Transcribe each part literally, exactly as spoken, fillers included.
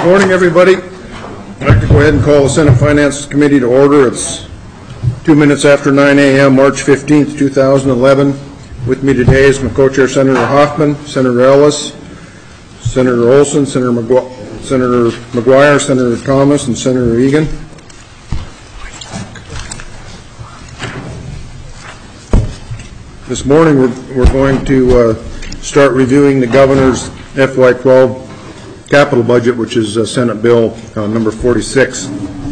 Morning, everybody. I'd like to go ahead and call the Senate Finance Committee to order. It's two minutes after nine a m, March fifteenth, two thousand eleven. With me today is my co-chair, Senator Hoffman, Senator Ellis, Senator Olson, Senator McGu- Senator McGuire, Senator Thomas, and Senator Egan. This morning we're, we're going to uh, start reviewing the governor's F Y twelve capital budget, which is uh, Senate Bill uh, number forty-six.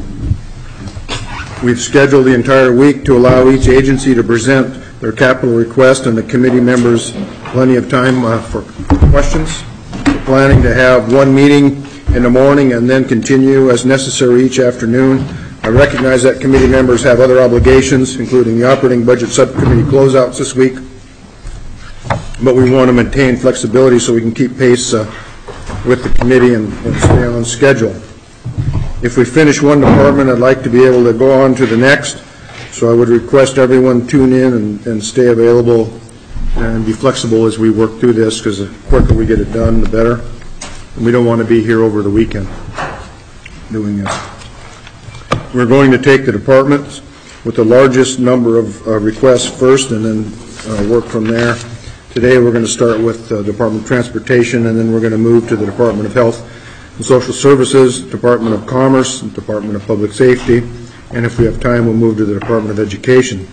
We've scheduled the entire week to allow each agency to present their capital request and the committee members plenty of time uh, for questions. We're planning to have one meeting in the morning and then continue as necessary each afternoon. I recognize that committee members have other obligations, including the operating budget subcommittee closeouts this week, but we want to maintain flexibility so we can keep pace uh, with the committee and, and stay on schedule. If we finish one department, I'd like to be able to go on to the next, so I would request everyone tune in and, and stay available and be flexible as we work through this, because the quicker we get it done, the better. And we don't want to be here over the weekend doing this. We're going to take the departments with the largest number of uh, requests first and then uh, work from there. Today we're going to start with the uh, Department of Transportation, and then we're going to move to the Department of Health and Social Services, Department of Commerce, and Department of Public Safety, and if we have time we'll move to the Department of Education.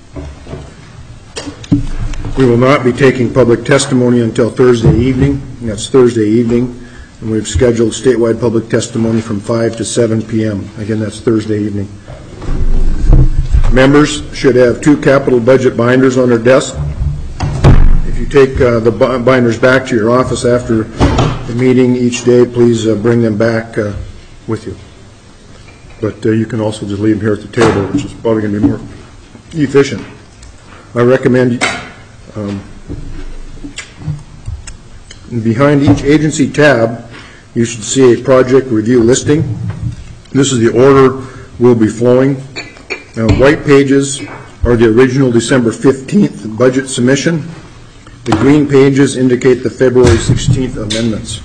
We will not be taking public testimony until Thursday evening. That's Thursday evening. And we've scheduled statewide public testimony from five to seven p m Again, that's Thursday evening. Members should have two capital budget binders on their desk. If you take uh, the binders back to your office after the meeting each day, please uh, bring them back uh, with you. But uh, you can also just leave them here at the table, which is probably going to be more efficient. I recommend um, behind each agency tab, you should see a project review listing. This is the order we'll be flowing. Now, white pages are the original December fifteenth budget submission. The green pages indicate the February sixteenth amendments.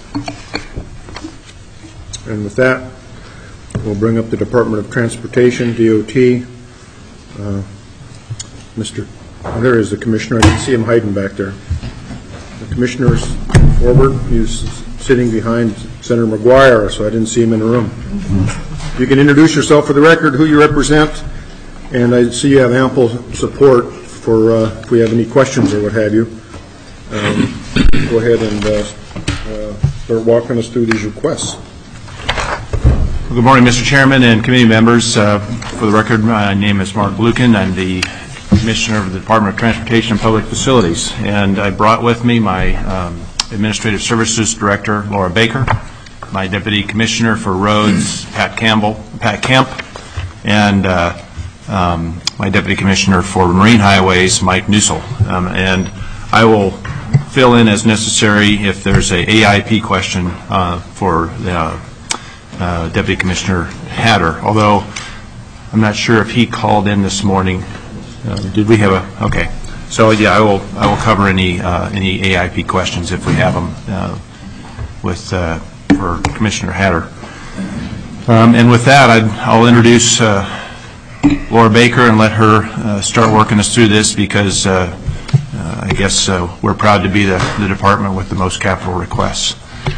And with that, we'll bring up the Department of Transportation, D O T. Uh, Mister Oh, there is the commissioner. I can see him hiding back there. The commissioner's forward. He's sitting behind Senator McGuire, so I didn't see him in the room. Mm-hmm. You can introduce yourself for the record, who you represent, and I see you have ample support for uh, if we have any questions or what have you. Um, go ahead and uh, uh, start walking us through these requests. Well, good morning, Mister Chairman and committee members. Uh, for the record, my name is Mark Lucan. I'm the Commissioner of the Department of Transportation and Public Facilities, and I brought with me my um, Administrative Services Director, Laura Baker, my Deputy Commissioner for Roads, Pat Campbell, Pat Kemp, and uh, um, my Deputy Commissioner for Marine Highways, Mike Newsel. Um, and I will fill in as necessary if there's a A I P question uh, for the uh, uh, Deputy Commissioner Hatter, although I'm not sure if he called in this morning. Uh, did we have a, okay. So yeah, I will I will cover any uh, any A I P questions if we have them uh, with uh, for Commissioner Hatter. Um, and with that, I'd, I'll introduce uh, Laura Baker and let her uh, start working us through this, because uh, uh, I guess uh, we're proud to be the, the department with the most capital requests.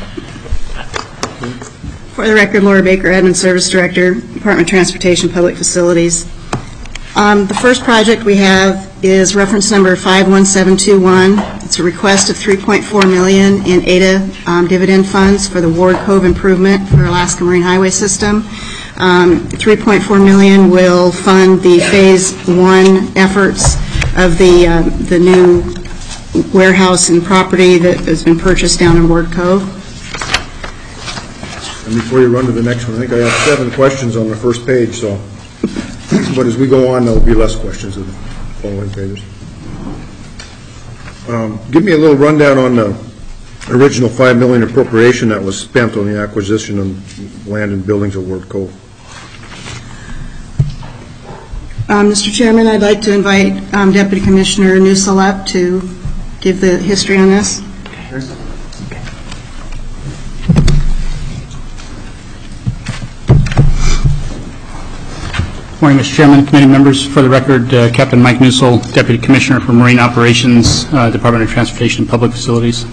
For the record, Laura Baker, Admin Service Director, Department of Transportation, Public Facilities. Um, the first project we have is reference number five one seven two one. It's a request of three point four million dollars in A D A um, dividend funds for the Ward Cove improvement for Alaska Marine Highway System. Um, three point four million dollars will fund the phase one efforts of the uh, the new warehouse and property that has been purchased down in Ward Cove. And before you run to the next one, I think I have seven questions on the first page, so. But as we go on, there will be less questions in the following pages. Um, give me a little rundown on the original five million dollars appropriation that was spent on the acquisition of land and buildings at Ward Cove. Um, Mister Chairman, I'd like to invite um, Deputy Commissioner Newsel up to give the history on this. Morning, Mister Chairman, committee members. For the record, uh, Captain Mike Newsell, Deputy Commissioner for Marine Operations, uh, Department of Transportation and Public Facilities.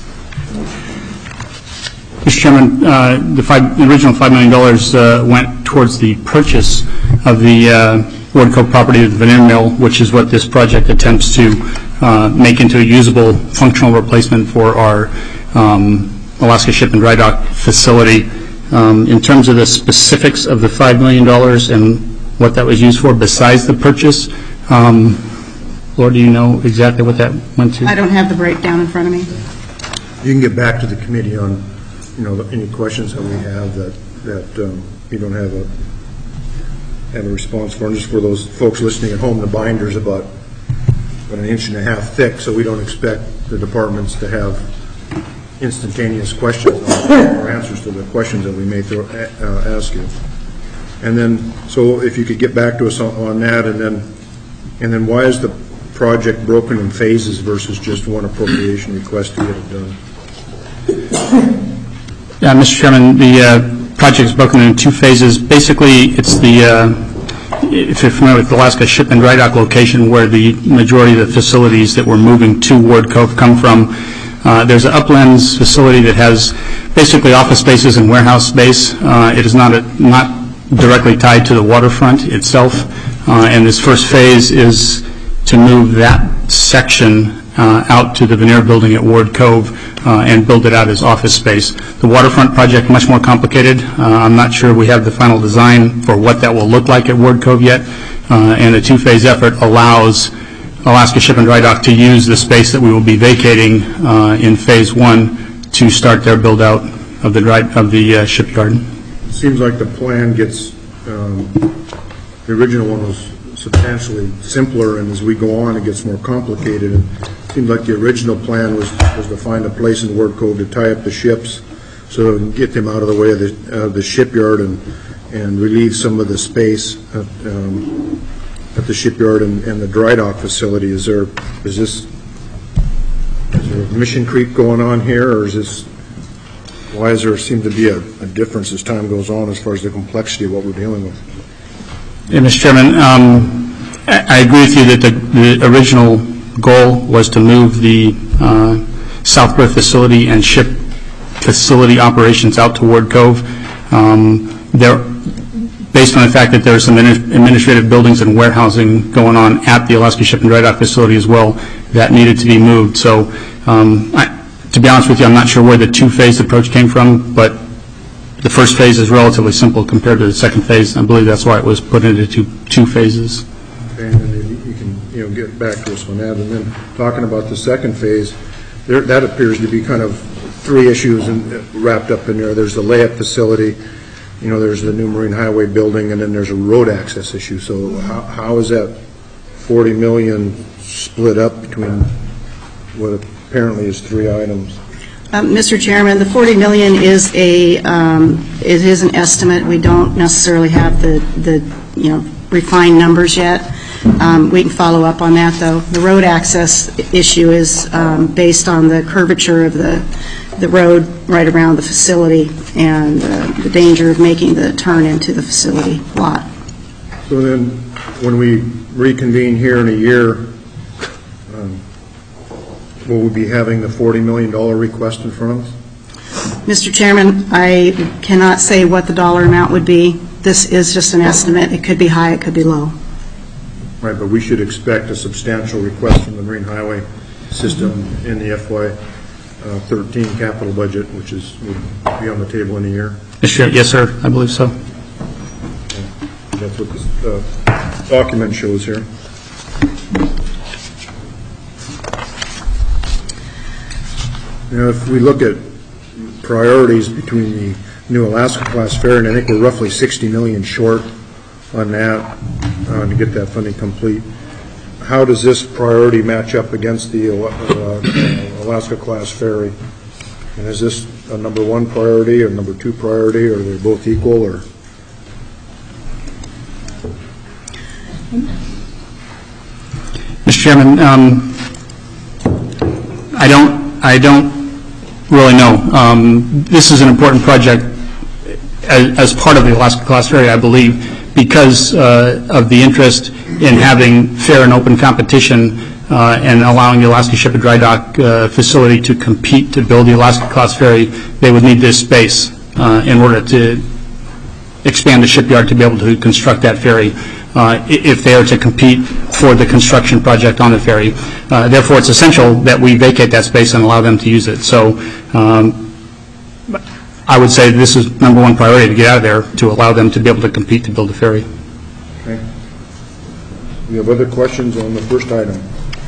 Mister Chairman, uh, the, five, the original five million dollars uh, went towards the purchase of the uh, Ward Cove property of the veneer mill, which is what this project attempts to uh, make into a usable, functional replacement for our um, Alaska Ship and Dry Dock facility. Um, in terms of the specifics of the five million dollars and what that was used for besides the purchase, um, Laura, do you know exactly what that went to? I don't have the breakdown in front of me. You can get back to the committee on, you know, any questions that we have that, that um, you don't have a, have a response for. And just for those folks listening at home, the binder's about, about an inch and a half thick, so we don't expect the departments to have instantaneous questions or answers to the questions that we may throw, uh, ask you. And then, so if you could get back to us on, on that, and then, and then why is the project broken in phases versus just one appropriation request to get it done? Yeah, Mister Chairman, the uh, project is broken into two phases. Basically, it's the, uh, if you're familiar with the Alaska Ship and Dry Dock location where the majority of the facilities that we're moving to Ward Cove come from, uh, there's an uplands facility that has basically office spaces and warehouse space. Uh, it is not a, not directly tied to the waterfront itself, uh, and this first phase is to move that section uh, out to the veneer building at Ward Cove uh, and build it out as office space. The waterfront project, much more complicated. Uh, I'm not sure we have the final design for what that will look like at Ward Cove yet, uh, and the two-phase effort allows Alaska Ship and Dry Dock to use the space that we will be vacating uh, in phase one to start their build-out of the, dry, of the uh, shipyard. It seems like the plan gets, um, the original one was substantially simpler, and as we go on, it gets more complicated. And it seemed like the original plan was, was to find a place in Ward Cove to tie up the ships so we can get them out of the way of the, uh, the shipyard and, and relieve some of the space at, um, at the shipyard and, and the dry dock facility. Is there, is this, is there a mission creep going on here, or is this, why does there seem to be a, a difference as time goes on as far as the complexity of what we're dealing with? Yeah, Mister Chairman, um, I, I agree with you that the, the original goal was to move the uh, South Berth facility and ship facility operations out to Ward Cove. Um, there, based on the fact that there are some administrative buildings and warehousing going on at the Alaska Ship and Dry Dock facility as well, that needed to be moved. So, um, I, to be honest with you, I'm not sure where the two-phase approach came from, but the first phase is relatively simple compared to the second phase. I believe that's why it was put into two, two phases. Okay, and then you can, you know, get back to us on that. And then talking about the second phase, there, that appears to be kind of three issues in, wrapped up in there. There's the layup facility, you know, there's the new Marine Highway building, and then there's a road access issue. So how, how is that forty million dollars split up between what apparently is three items? Um, Mister Chairman, the forty million dollars is a um, it is an estimate. We don't necessarily have the the you know refined numbers yet. Um, we can follow up on that, though. The road access issue is um, based on the curvature of the the road right around the facility and uh, the danger of making the turn into the facility lot. So then, when we reconvene here in a year, um, will we be having the forty million dollars request in front of us? Mister Chairman, I cannot say what the dollar amount would be. This is just an estimate. It could be high, it could be low. Right, but we should expect a substantial request from the Marine Highway System in the F Y thirteen capital budget, which is would be on the table in a year. Yes, sir. I believe so. That's what this uh, document shows here. Now, if we look at priorities between the new Alaska class ferry, and I think we're roughly sixty million short on that uh, to get that funding complete. How does this priority match up against the uh, Alaska class ferry? And is this a number one priority or number two priority, or are they both equal? Or Mister Chairman, um, I don't, I don't really know. Um, this is an important project as, as part of the Alaska class ferry, I believe, because uh, of the interest in having fair and open competition uh, and allowing the Alaska Ship and Dry Dock uh, facility to compete to build the Alaska Class Ferry, they would need this space uh, in order to expand the shipyard to be able to construct that ferry uh, if they are to compete for the construction project on the ferry. Uh, therefore, it's essential that we vacate that space and allow them to use it. So um, I would say this is number one priority to get out of there, to allow them to be able to compete to build a ferry. Okay. We have other questions on the first item.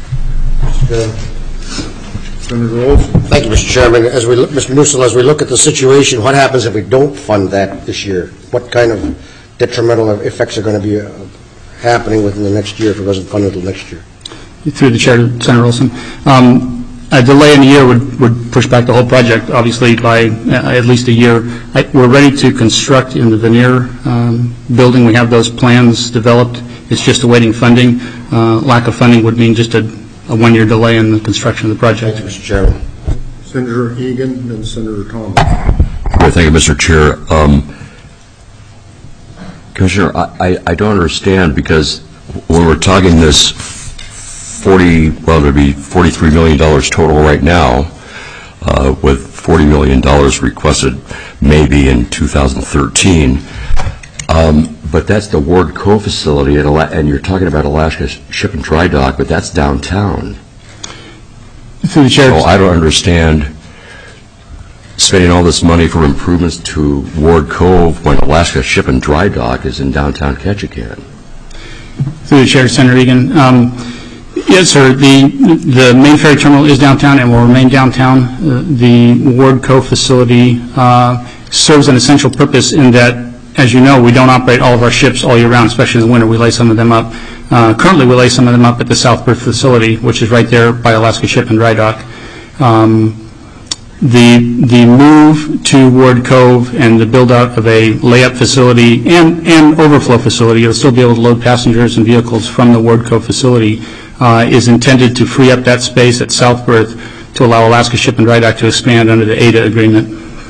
Senator Olson. Thank you, Mister Chairman. As we look, Mister Musil, as we look at the situation, what happens if we don't fund that this year? What kind of detrimental effects are going to be uh, happening within the next year if it wasn't funded until next year? Through the chair, Senator Olson. Um, a delay in a year would, would push back the whole project, obviously, by uh, at least a year. I, we're ready to construct in the veneer um, building. We have those plans developed. It's just awaiting funding. Uh, lack of funding would mean just a, a one-year delay in the construction of the project. Thank you, Mister Chairman. Senator Egan and Senator Thomas. Thank you, Mister Chair. Um, Commissioner, I, I, I don't understand, because when we're talking this forty, well, there'd be forty-three million dollars total right now, uh, with forty million dollars requested maybe in two thousand thirteen. Um, but that's the Ward Cove facility, at Ala- and you're talking about Alaska Ship and Dry Dock, but that's downtown. Through the chair. So I don't understand spending all this money for improvements to Ward Cove when Alaska Ship and Dry Dock is in downtown Ketchikan. Through the chair, Senator Egan. Um, yes, sir. The the main ferry terminal is downtown and will remain downtown. Uh, the Ward Cove facility uh, serves an essential purpose in that, as you know, we don't operate all of our ships all year round, especially in the winter. We lay some of them up. Uh, currently, we lay some of them up at the South Berth facility, which is right there by Alaska Ship and Dry Dock. Um, The the move to Ward Cove and the build-out of a layup facility and, and overflow facility, you'll still be able to load passengers and vehicles from the Ward Cove facility, uh, is intended to free up that space at South Berth to allow Alaska Ship and Dry Dock to expand under the A D A agreement.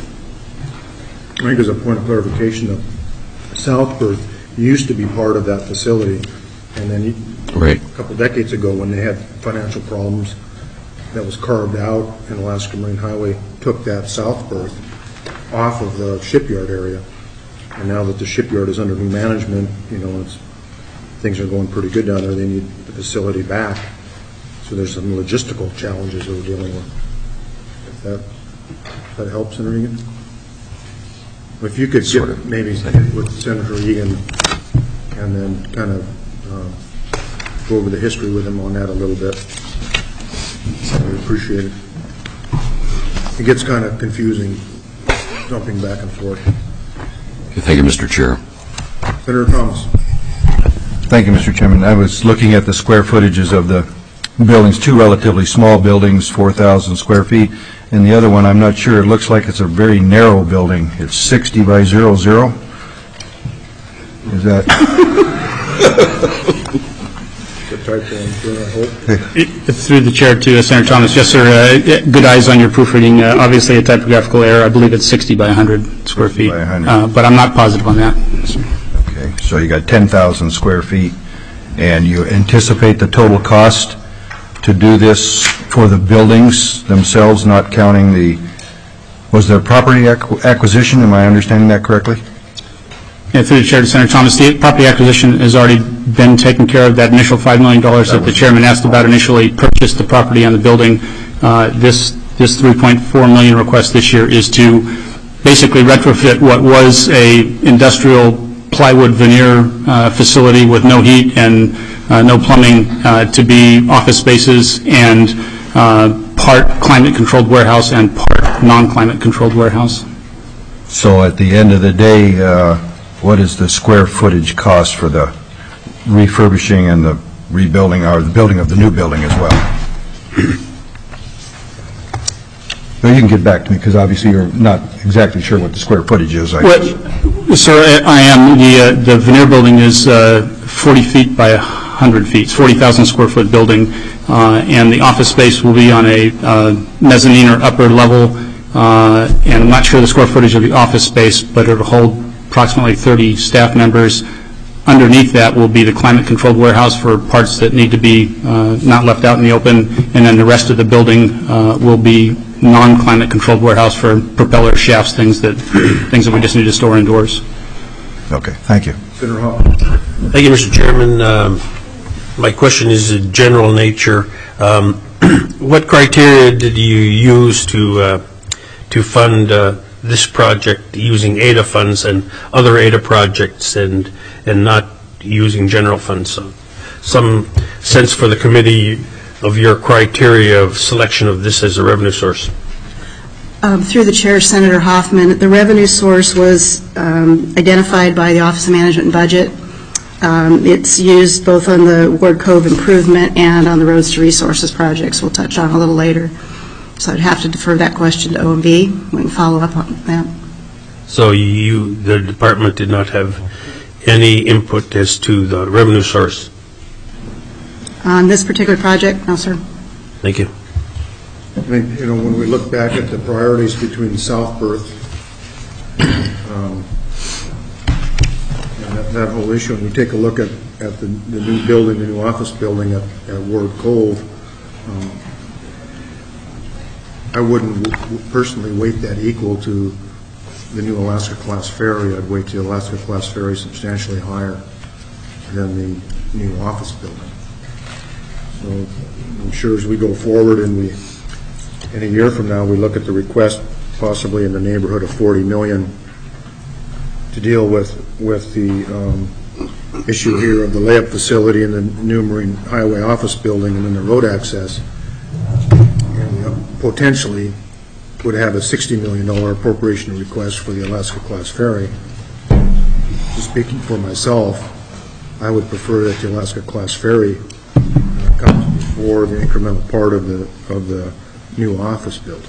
I think as a point of clarification, the South Berth used to be part of that facility, and then you, Right. a couple decades ago when they had financial problems, that was carved out, and Alaska Marine Highway took that South Berth off of the shipyard area. And now that the shipyard is under new management, you know, it's, things are going pretty good down there. They need the facility back. So there's some logistical challenges that we're dealing with. If that, if that helps, Senator Egan? If you could Sort get of. maybe with Senator Egan and then kind of uh, go over the history with him on that a little bit. I would appreciate it. It gets kind of confusing, jumping back and forth. Okay, thank you, Mister Chair. Senator Thomas. Thank you, Mister Chairman. I was looking at the square footages of the buildings, two relatively small buildings, four thousand square feet, and the other one, I'm not sure, it looks like it's a very narrow building. It's sixty by zero zero. Is that? Through the chair to uh, Senator Thomas. Yes, sir. Uh, good eyes on your proofreading. Uh, obviously a typographical error. I believe it's sixty by one hundred square feet. by one hundred. Uh, but I'm not positive on that. Okay, so you got ten thousand square feet, and you anticipate the total cost to do this for the buildings themselves, not counting the, was there property ac- acquisition? Am I understanding that correctly? Yeah, through the chair to Senator Thomas, the property acquisition has already been taken care of. That initial five million dollars that, that the chairman asked about initially purchased the property on the building. Uh, this this three point four million dollars request this year is to basically retrofit what was a industrial plywood veneer uh, facility with no heat and uh, no plumbing uh, to be office spaces and uh, part climate-controlled warehouse and part non-climate-controlled warehouse. So at the end of the day, uh, what is the square footage cost for the refurbishing and the rebuilding, or the building of the new building as well? Well, you can get back to me, because obviously you're not exactly sure what the square footage is. I Well, sir, I am. The, uh, the veneer building is uh, forty feet by one hundred feet. It's forty thousand square foot building, uh, and the office space will be on a uh, mezzanine or upper level, uh, and I'm not sure the square footage of the office space, but it'll hold approximately thirty staff members. underneath that will be the climate-controlled warehouse for parts that need to be uh, not left out in the open, and then the rest of the building uh, will be non-climate-controlled warehouse for propeller shafts, things that things that we just need to store indoors. Okay, thank you. Senator Hoffman. Thank you, Mister Chairman. Um, my question is of general nature. Um, what criteria did you use to uh, to fund uh, this project using A D A funds and other A D A projects, and and not using general funds? So, some sense for the committee of your criteria of selection of this as a revenue source. Um, through the chair, Senator Hoffman, the revenue source was um, identified by the Office of Management and Budget. Um, it's used both on the Ward Cove improvement and on the Roads to Resources projects we'll touch on a little later. So I'd have to defer that question to O M B. We can follow up on that. So you, the department, did not have any input as to the revenue source? On this particular project, no, sir. Thank you. I mean, you know, when we look back at the priorities between South Berth um, and that, that whole issue, and we take a look at, at the, the new building, the new office building at, at Ward Cove, um, I wouldn't w personally weight that equal to the new Alaska class ferry. I'd weight the Alaska class ferry substantially higher than the new office building. So I'm sure as we go forward and we, in a year from now, we look at the request possibly in the neighborhood of forty million to deal with with the um, issue here of the layup facility and the new Marine Highway office building and then the road access, and uh, potentially would have a sixty million dollar appropriation request for the Alaska class ferry. Just speaking for myself, I would prefer that the Alaska class ferry uh, comes before the incremental part of the of the new office building.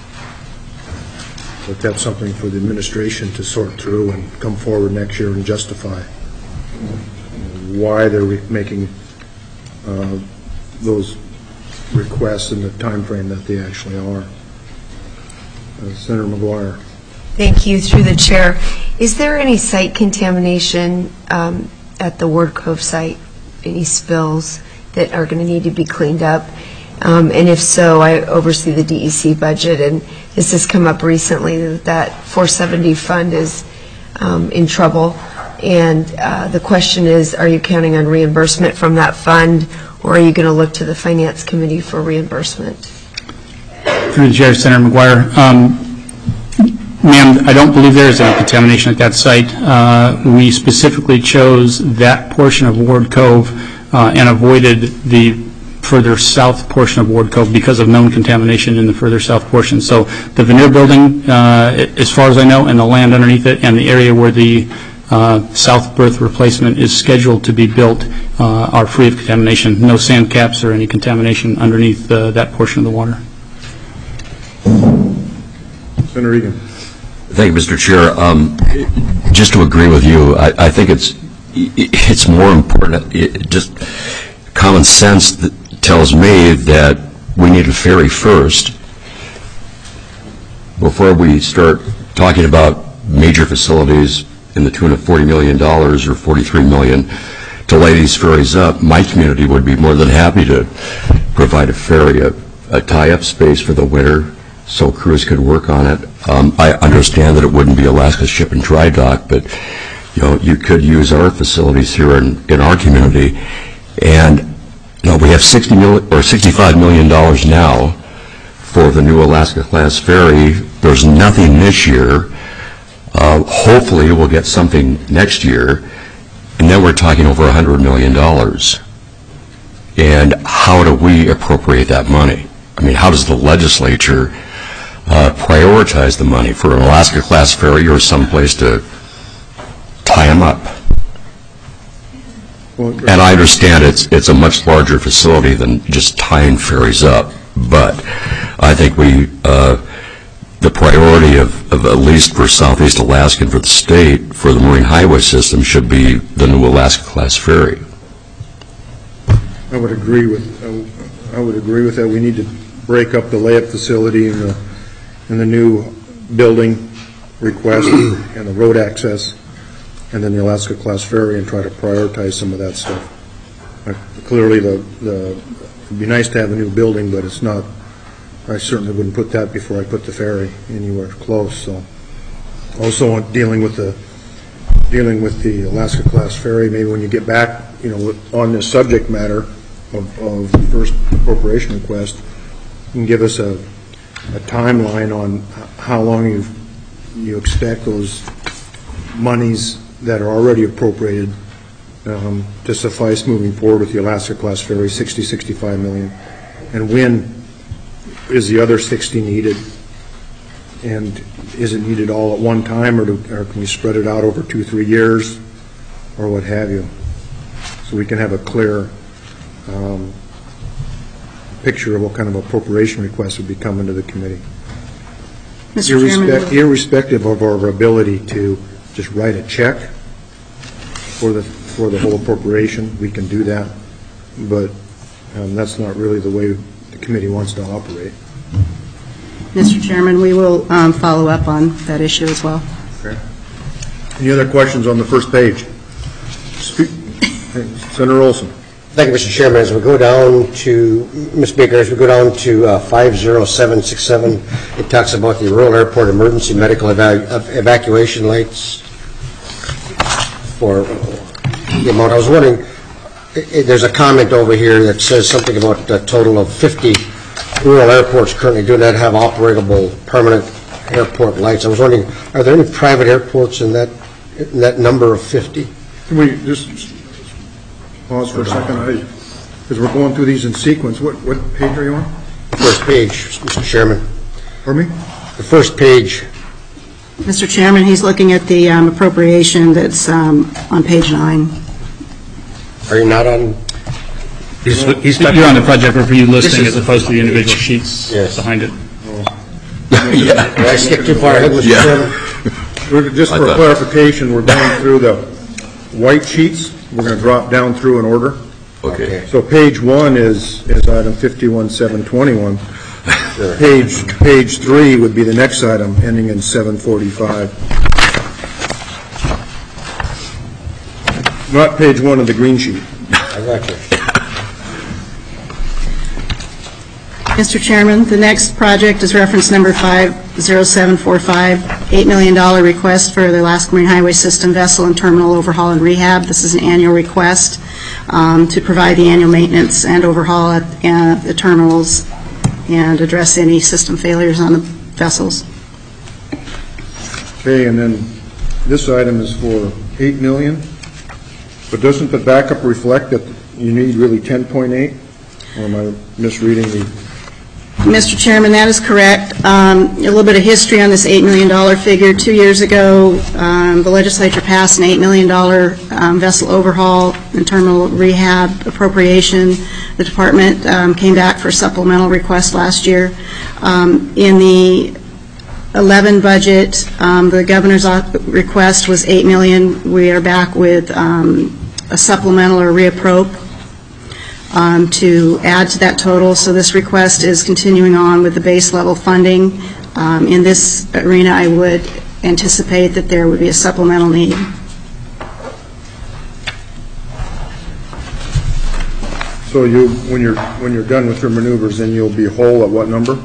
But that's something for the administration to sort through and come forward next year and justify why they're re making uh, those requests in the time frame that they actually are. Uh, Senator McGuire. Thank you. Through the chair, is there any site contamination um, at the Ward Cove site? Any spills that are going to need to be cleaned up? Um, and if so, I oversee the D E C budget, and this has come up recently that that four seventy fund is um, in trouble. And uh, the question is, are you counting on reimbursement from that fund, or are you going to look to the Finance Committee for reimbursement? Through the chair, Senator McGuire. Um, Ma'am, I don't believe there is any contamination at that site. Uh, we specifically chose that portion of Ward Cove uh, and avoided the further south portion of Ward Cove because of known contamination in the further south portion. So the veneer building, uh, as far as I know, and the land underneath it, and the area where the uh, south berth replacement is scheduled to be built uh, are free of contamination. No sand caps or any contamination underneath uh, that portion of the water. Senator Egan. Thank you, Mister Chair. Um, just to agree with you, I, I think it's it's more important. It, just common sense that tells me that we need a ferry first before we start talking about major facilities in the tune of forty million dollars or forty-three million dollars to lay these ferries up. My community would be more than happy to provide a ferry, a, a tie-up space for the winter so crews could work on it. Um, I understand that it wouldn't be Alaska Ship and Dry Dock, but you know, you could use our facilities here in, in our community. And you know, we have sixty million or sixty-five million dollars now for the new Alaska class ferry. There's nothing this year. Uh, hopefully we'll get something next year, and then we're talking over one hundred million dollars. And how do we appropriate that money? I mean, how does the legislature uh, prioritize the money for an Alaska class ferry or someplace to tie them up? And I understand it's it's a much larger facility than just tying ferries up, but I think we uh, the priority of, of at least for Southeast Alaska and for the state for the Marine Highway system should be the new Alaska class ferry. I would agree with I would agree with that. We need to break up the layup facility and the and the new building request and the road access and then the Alaska Class Ferry, and try to prioritize some of that stuff. Uh, Clearly, the, the, it'd be nice to have a new building, but it's not, I certainly wouldn't put that before I put the ferry anywhere close, so. Also, dealing with the, dealing with the Alaska Class Ferry, maybe when you get back, you know, with- on this subject matter of, of the first appropriation request, you can give us a, a timeline on how long you you expect those monies that are already appropriated um, to suffice moving forward with the Alaska Class Ferry, sixty, sixty-five million, and when is the other sixty needed, and is it needed all at one time, or, do, or can we spread it out over two, three years, or what have you, so we can have a clear um, picture of what kind of appropriation requests would be coming to the committee. Mister Irrespect- Chairman, Irrespective of our ability to just write a check for the, for the whole appropriation, we can do that, but um, that's not really the way the committee wants to operate. Mister Chairman, we will um, follow up on that issue as well. Okay. Any other questions on the first page? Spe- Senator Olson. Thank you, Mister Chairman. As we go down to, Miz Baker, as we go down to uh, five zero seven six seven, it talks about the rural airport emergency medical eva- ev- evacuation lights for the amount. I was wondering, i- i- there's a comment over here that says something about a total of fifty rural airports currently do not have operable permanent airport lights. I was wondering, are there any private airports in that, in that number of fifty? Can we just pause for a second? Because we're going through these in sequence. What, what page are you on? First page, Mister Chairman. Pardon me? The first page. Mister Chairman, he's looking at the um, appropriation that's um, on page nine. Are you not on? He's, he's You're on the project review listing This is- as opposed to the individual sheets Yes. behind it. Did I skip too far ahead, Mister Yeah. Chairman? We're- Just I for thought- clarification, we're going through the white sheets. We're going to drop down through in order. Okay. So page one is, is item fifty-one seven twenty-one. Sure. Page, page three would be the next item, ending in seven forty-five. Not page one of the green sheet. I got you. Mister Chairman, the next project is reference number five zero seven four five, eight million dollars request for the Alaska Marine Highway System vessel and terminal overhaul and rehab. This is an annual request um, to provide the annual maintenance and overhaul at uh, the terminals and address any system failures on the vessels. Okay, and then this item is for eight million dollars, but doesn't the backup reflect that you need really ten point eight? Or am I misreading the? Mister Chairman, that is correct. Um, A little bit of history on this eight million dollars figure. Two years ago, um, the legislature passed an eight million dollars um, vessel overhaul and terminal rehab appropriation. The department um, came back for a supplemental request last year. Um, In the eleven budget, um, the governor's op- request was eight million dollars. We are back with um, a supplemental or reappropriate Um, to add to that total. So this request is continuing on with the base level funding. Um, in this arena, I would anticipate that there would be a supplemental need. So you, when you're, when you're done with your maneuvers, then you'll be whole at what number?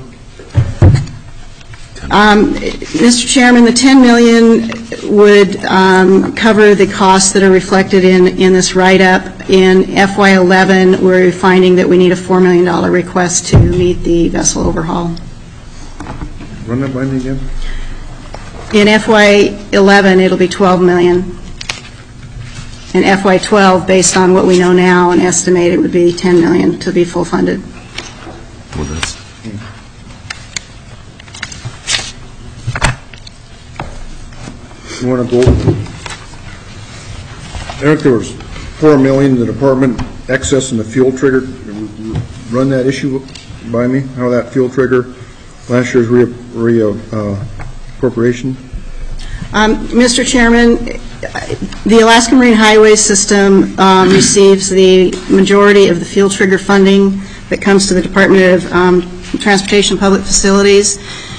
Um, Mister Chairman, the ten million dollars would um, cover the costs that are reflected in, in this write-up. In F Y eleven, we're finding that we need a four million dollars request to meet the vessel overhaul. Run that by me again. In F Y eleven, it'll be twelve million dollars. In F Y twelve, based on what we know now and estimate, it would be ten million dollars to be full funded. Well, that's, You want to go over? I think there was four million in the department excess in the fuel trigger. Run that issue by me, how that fuel trigger, last year's re, re, uh, appropriation? Um, Mister Chairman, the Alaska Marine Highway System um, receives the majority of the fuel trigger funding that comes to the Department of um, Transportation and Public Facilities.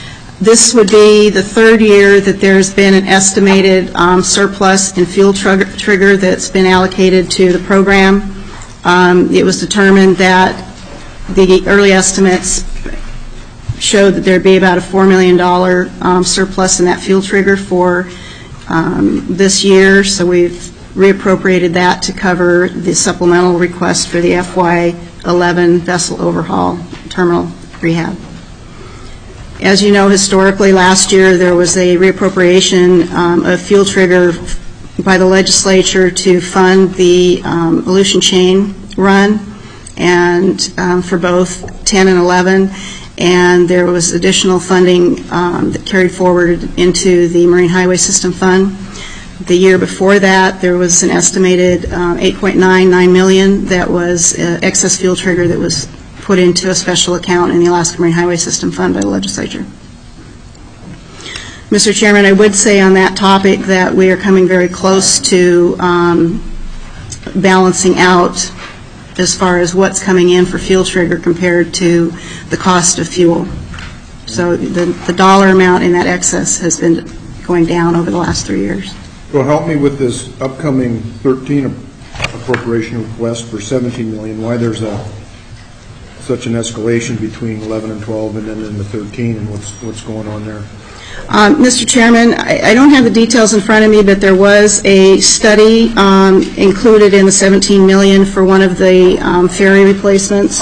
This would be the third year that there's been an estimated um, surplus in fuel trigger, trigger that's been allocated to the program. Um, It was determined that the early estimates showed that there'd be about a four million dollars um, surplus in that fuel trigger for um, this year, so we've reappropriated that to cover the supplemental request for the F Y eleven vessel overhaul terminal rehab. As you know, historically, last year there was a reappropriation um, of fuel trigger by the legislature to fund the um, Aleutian Chain run, and um, for both ten and eleven, and there was additional funding um, that carried forward into the Marine Highway System Fund. The year before that, there was an estimated um, eight point nine nine million dollars that was uh, excess fuel trigger that was put into a special account in the Alaska Marine Highway System Fund by the legislature. Mister Chairman, I would say on that topic that we are coming very close to um, balancing out as far as what's coming in for fuel trigger compared to the cost of fuel. So the, the dollar amount in that excess has been going down over the last three years. Well, help me with this upcoming thirteen appropriation request for seventeen million dollars. Why there's a such an escalation between eleven and twelve and then in the thirteen, and what's what's going on there? Um, Mister Chairman, I, I don't have the details in front of me, but there was a study um, included in the seventeen million dollars for one of the um, ferry replacements,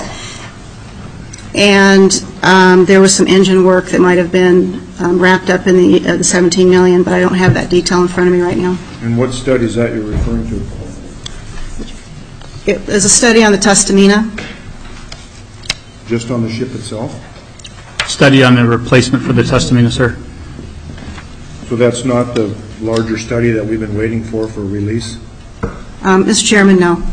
and um, there was some engine work that might have been um, wrapped up in the, uh, the seventeen million dollars, but I don't have that detail in front of me right now. And what study is that you're referring to? It was a study on the Tustamina. Just on the ship itself? Study on the replacement for the Tustamina, sir. So that's not the larger study that we've been waiting for for release? Um, Mister Chairman, no.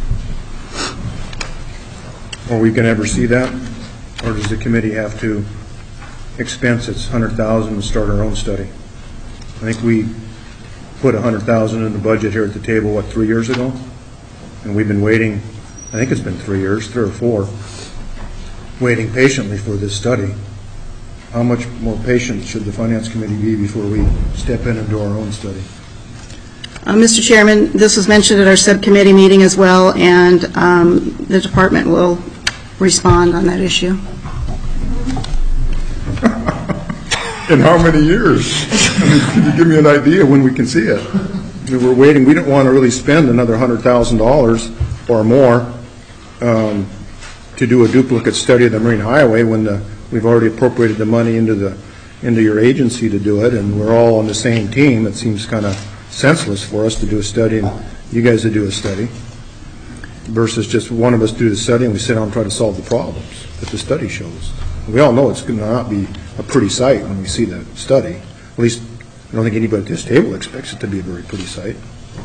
Or we can ever see that? Or does the committee have to expense its one hundred thousand dollars and start our own study? I think we put one hundred thousand dollars in the budget here at the table, what, three years ago? And we've been waiting, I think it's been three years, three or four, waiting patiently for this study. How much more patient should the Finance Committee be before we step in and do our own study? Uh, Mister Chairman, this was mentioned at our subcommittee meeting as well, and um, the department will respond on that issue. In how many years? I mean, can you give me an idea when we can see it? I mean, we're waiting. We don't want to really spend another one hundred thousand dollars or more um, to do a duplicate study of the Marine Highway when the, we've already appropriated the money into the into your agency to do it, and we're all on the same team. It seems kind of senseless for us to do a study and you guys to do a study versus just one of us do the study and we sit down and try to solve the problems that the study shows. We all know it's going to not be a pretty sight when we see the study. At least I don't think anybody at this table expects it to be a very pretty sight.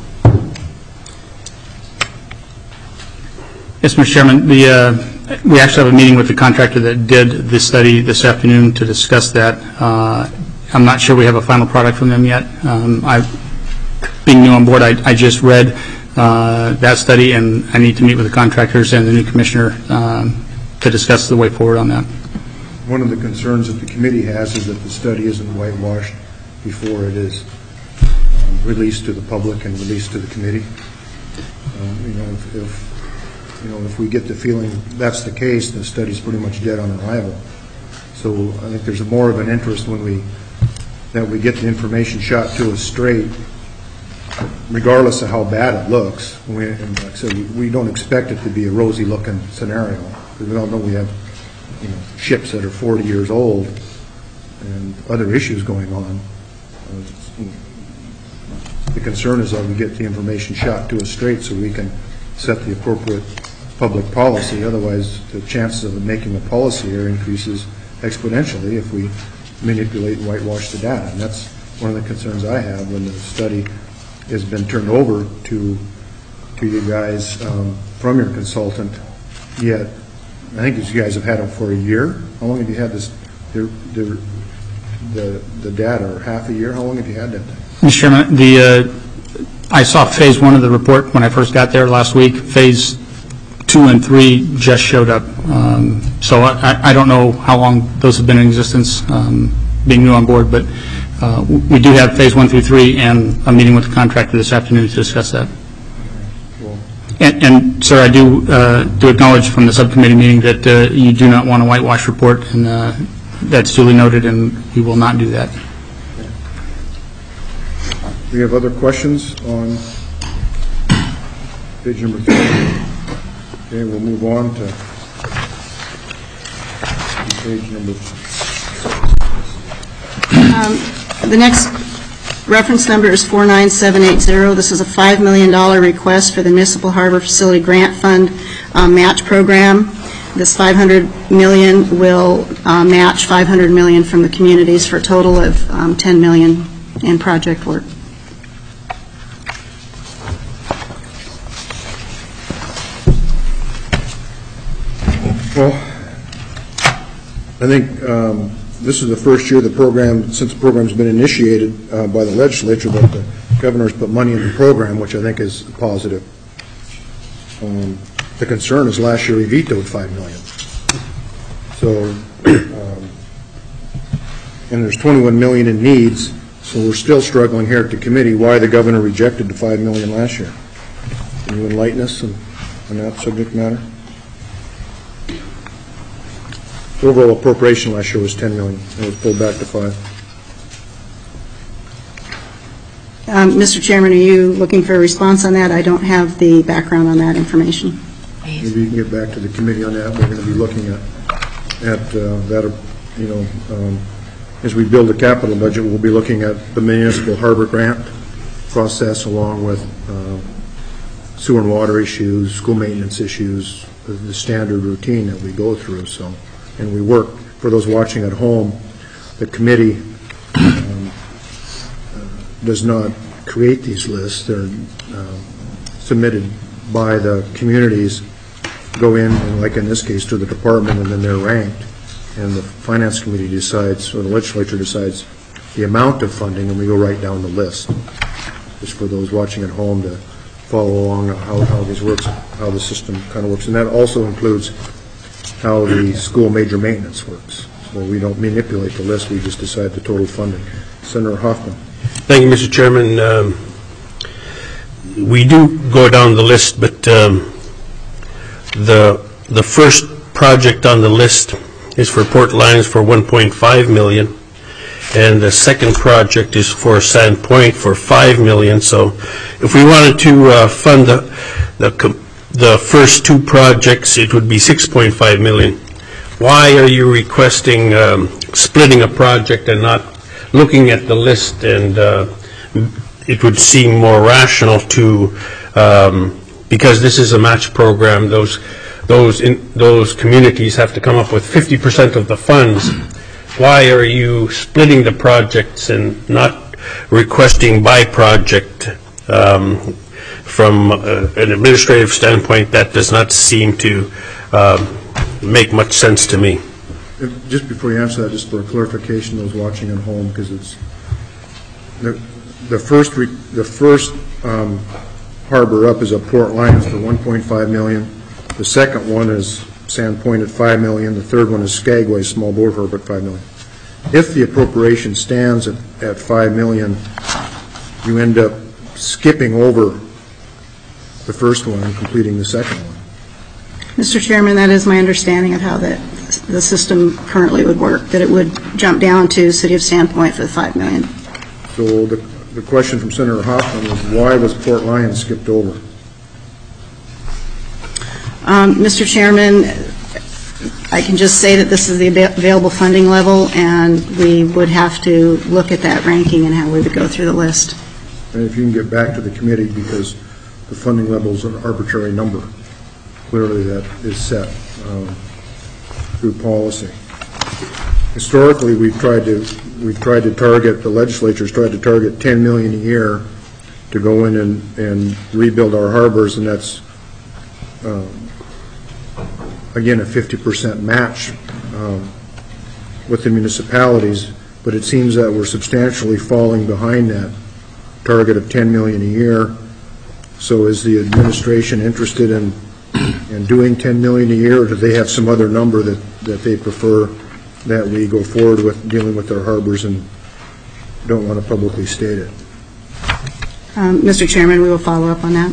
Yes, Mister Chairman. The, uh, we actually have a meeting with the contractor that did this study this afternoon to discuss that. Uh, I'm not sure we have a final product from them yet. Um, I, being new on board, I, I just read uh, that study, and I need to meet with the contractors and the new commissioner um, to discuss the way forward on that. One of the concerns that the committee has is that the study isn't whitewashed before it is um, released to the public and released to the committee. Um, you know, if, if you know if we get the feeling that's the case, the study's pretty much dead on arrival. So I think there's more of an interest when we that we get the information shot to us straight, regardless of how bad it looks. We, and like I said, we, we don't expect it to be a rosy-looking scenario because we all know we have you know ships that are forty years old and other issues going on. Uh, the concern is that we get the information shot to us straight so we can set the appropriate public policy. Otherwise, the chances of making a policy here increases exponentially if we manipulate and whitewash the data. And that's one of the concerns I have when the study has been turned over to to you guys um, from your consultant. Yet, I think you guys have had them for a year. How long have you had this? The the the, the data, or half a year? How long have you had that? Mister Chairman, the uh, I saw phase one of the report when I first got there last week. Phase two and three just showed up. Um, so I, I don't know how long those have been in existence. Um, being new on board, but uh, we do have phase one through three and a meeting with the contractor this afternoon to discuss that. And, and sir, I do uh, do acknowledge from the subcommittee meeting that uh, you do not want a whitewash report, and uh, that's duly noted, and we will not do that. We have other questions on page number three. Okay, we'll move on to page number Um, the next reference number is four nine seven eight zero. This is a five million dollars request for the Municipal Harbor Facility Grant Fund um, match program. This five hundred million dollars will uh, match five hundred million dollars from the communities for a total of um, ten million dollars in project work. Well, I think um, this is the first year the program, since the program's been initiated uh, by the legislature, that the governor's put money in the program, which I think is positive. Um, the concern is last year he vetoed five million dollars. So, um, and there's twenty-one million dollars in needs, so we're still struggling here at the committee why the governor rejected the five million dollars last year. Can you enlighten us on, on that subject matter? The overall appropriation last year was ten million dollars. It was pulled back to five. Um, Mister Chairman, are you looking for a response on that? I don't have the background on that information. Maybe you can get back to the committee on that. We're going to be looking at at uh, that, you know, um, as we build a capital budget, we'll be looking at the municipal harbor grant process along with uh, sewer and water issues, school maintenance issues, the, the standard routine that we go through. So, and we work, for those watching at home, the committee um, uh, does not create these lists. They're uh, submitted by the communities, go in, and like in this case, to the department, and then they're ranked. And the finance committee decides, or the legislature decides, the amount of funding, and we go right down the list. Just for those watching at home to follow along how, how this works, how the system kind of works. And that also includes how the school major maintenance works. So we don't manipulate the list, we just decide the total funding. Senator Hoffman. Thank you, Mister Chairman. Um, we do go down the list, but um, the the first project on the list is for Port Lions for one point five million dollars, and the second project is for Sand Point for five million dollars. So if we wanted to uh, fund the, the, the first two projects, it would be six point five million dollars. Why are you requesting um, splitting a project and not looking at the list? And uh, it would seem more rational to, um, because this is a match program, those those in, those communities have to come up with fifty percent of the funds. Why are you splitting the projects and not requesting by project? Um, from uh, an administrative standpoint, that does not seem to uh, make much sense to me. If, just before you answer that, just for clarification, those watching at home, because it's the, the first re, the first um, harbor up is a Port Lions for one point five million dollars. The second one is Sand Point at five million dollars. The third one is Skagway Small Bore Harbor at five million dollars. If the appropriation stands at, at five million dollars, you end up skipping over the first one and completing the second one. Mister Chairman, that is my understanding of how the, the system currently would work, that it would jump down to City of Sand Point for the five million dollars. So the, the question from Senator Hoffman was, why was Port Lions skipped over? Um, Mister Chairman, I can just say that this is the available funding level, and we would have to look at that ranking and how we would go through the list. And if you can get back to the committee, because the funding level is an arbitrary number. Clearly that is set um, through policy. Historically, we've tried to we've tried to target, the legislature's tried to target ten million dollars a year to go in and, and rebuild our harbors, and that's um, again a fifty percent match um, with the municipalities, but it seems that we're substantially falling behind that target of ten million dollars a year. So is the administration interested in, in doing ten million dollars a year, or do they have some other number that, that they prefer that we go forward with dealing with our harbors and don't want to publicly state it. Um, Mister Chairman, we will follow up on that.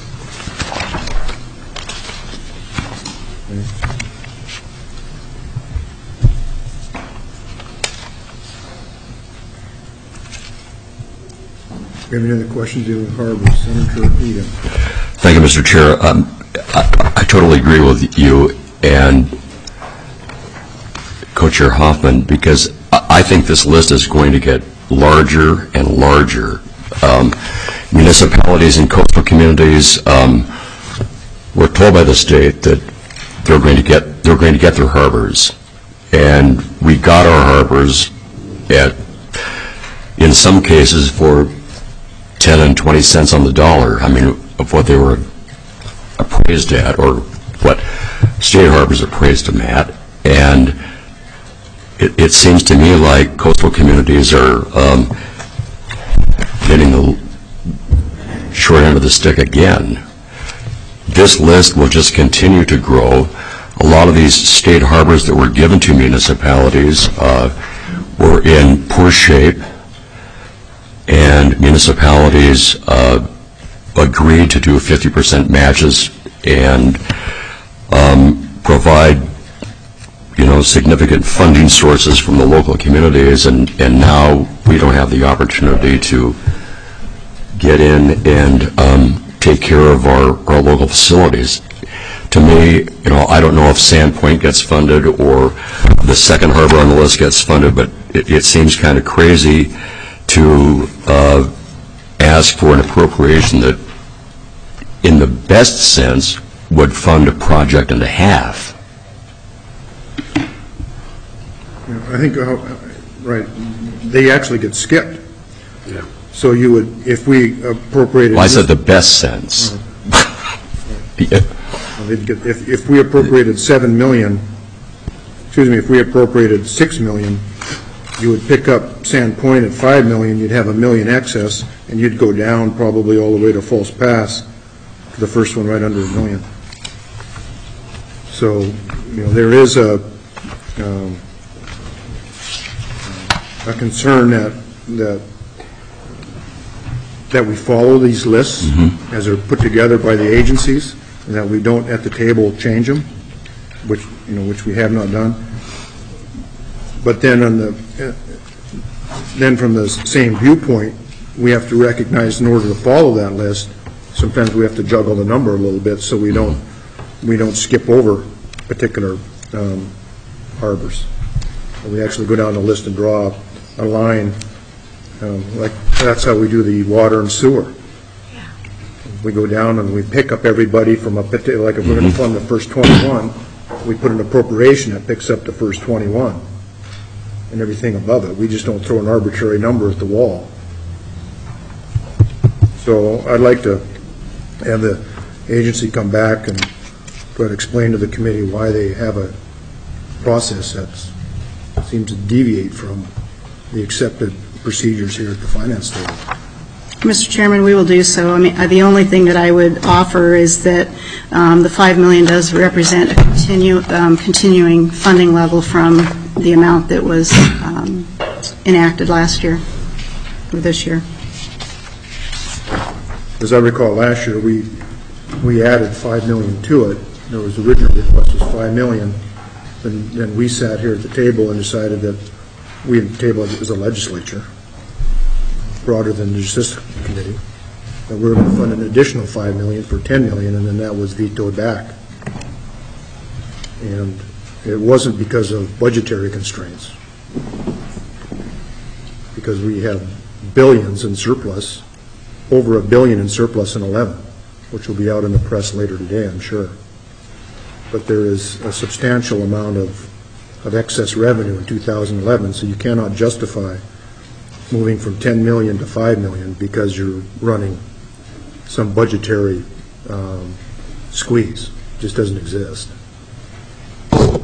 Do you have any other questions dealing with harbors? Senator Eden. Thank you, Mister Chair. Um, I, I totally agree with you and Co-Chair Hoffman, because I think this list is going to get larger and larger. Um, municipalities and coastal communities um, were told by the state that they're going to get they're going to get their harbors, and we got our harbors at, in some cases, for ten and twenty cents on the dollar. I mean, of what they were appraised at, or what state harbors appraised them at, and it, it seems to me like coastal communities are um, getting the short end of the stick again. This list will just continue to grow. A lot of these state harbors that were given to municipalities uh, were in poor shape, and municipalities uh, agreed to do fifty percent matches and um, provide, you know, significant funding sources from the local communities, and, and now we don't have the opportunity to get in and um, take care of our, our local facilities. To me, you know, I don't know if Sandpoint gets funded or the second harbor on the list gets funded, but it, it seems kind of crazy to uh, ask for an appropriation that, in the best sense, would fund a project and a half. I think, uh, right, they actually get skipped. Yeah. So you would, if we appropriated... Well, I said the best sense. Yeah. Well, they'd get- If, if we appropriated seven million, excuse me, if we appropriated six million, you would pick up Sandpoint at five million, you'd have a million excess, and you'd go down probably all the way to False Pass, to the first one right under a million. So, you know, there is a, um, a concern that, that, that we follow these lists Mm-hmm. as they're put together by the agencies, and that we don't at the table change them, which, you know, which we have not done. But then on the, uh, then from the same viewpoint, we have to recognize in order to follow that list, sometimes we have to juggle the number a little bit so we don't, we don't skip over particular um, harbors. We actually go down the list and draw a line, um, like that's how we do the water and sewer. We go down and we pick up everybody from a particular, like if we're going to fund the first twenty-one, we put an appropriation that picks up the first twenty-one and everything above it. We just don't throw an arbitrary number at the wall. So I'd like to have the agency come back and try to explain to the committee why they have a process that seems to deviate from the accepted procedures here at the finance table. Mister Chairman, we will do so. I mean, uh, the only thing that I would offer is that um, the five million dollars does represent a continue, um, continuing funding level from the amount that was um, enacted last year, or this year. As I recall, last year, we we added five million dollars to it. There was the original request was five million dollars. Then, then we sat here at the table and decided that we had tabled it as a legislature, broader than just this committee, that we were going to fund an additional five million dollars for ten million dollars, and then that was vetoed back. And it wasn't because of budgetary constraints, because we have billions in surplus, over a billion in surplus in eleven, which will be out in the press later today, I'm sure. But there is a substantial amount of, of excess revenue in two thousand eleven, so you cannot justify moving from ten million to five million because you're running some budgetary um, squeeze. It just doesn't exist. So,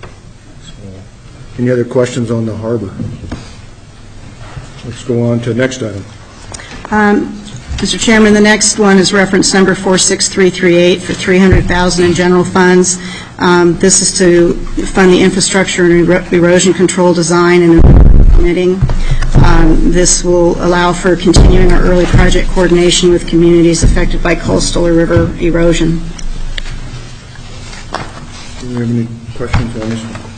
any other questions on the harbor? Let's go on to the next item. Um, Mister Chairman, the next one is reference number four six three three eight for three hundred thousand dollars in general funds. Um, This is to fund the infrastructure and ero- erosion control design and permitting. Um, This will allow for continuing our early project coordination with communities affected by coastal or river erosion. Do you have any questions on this one?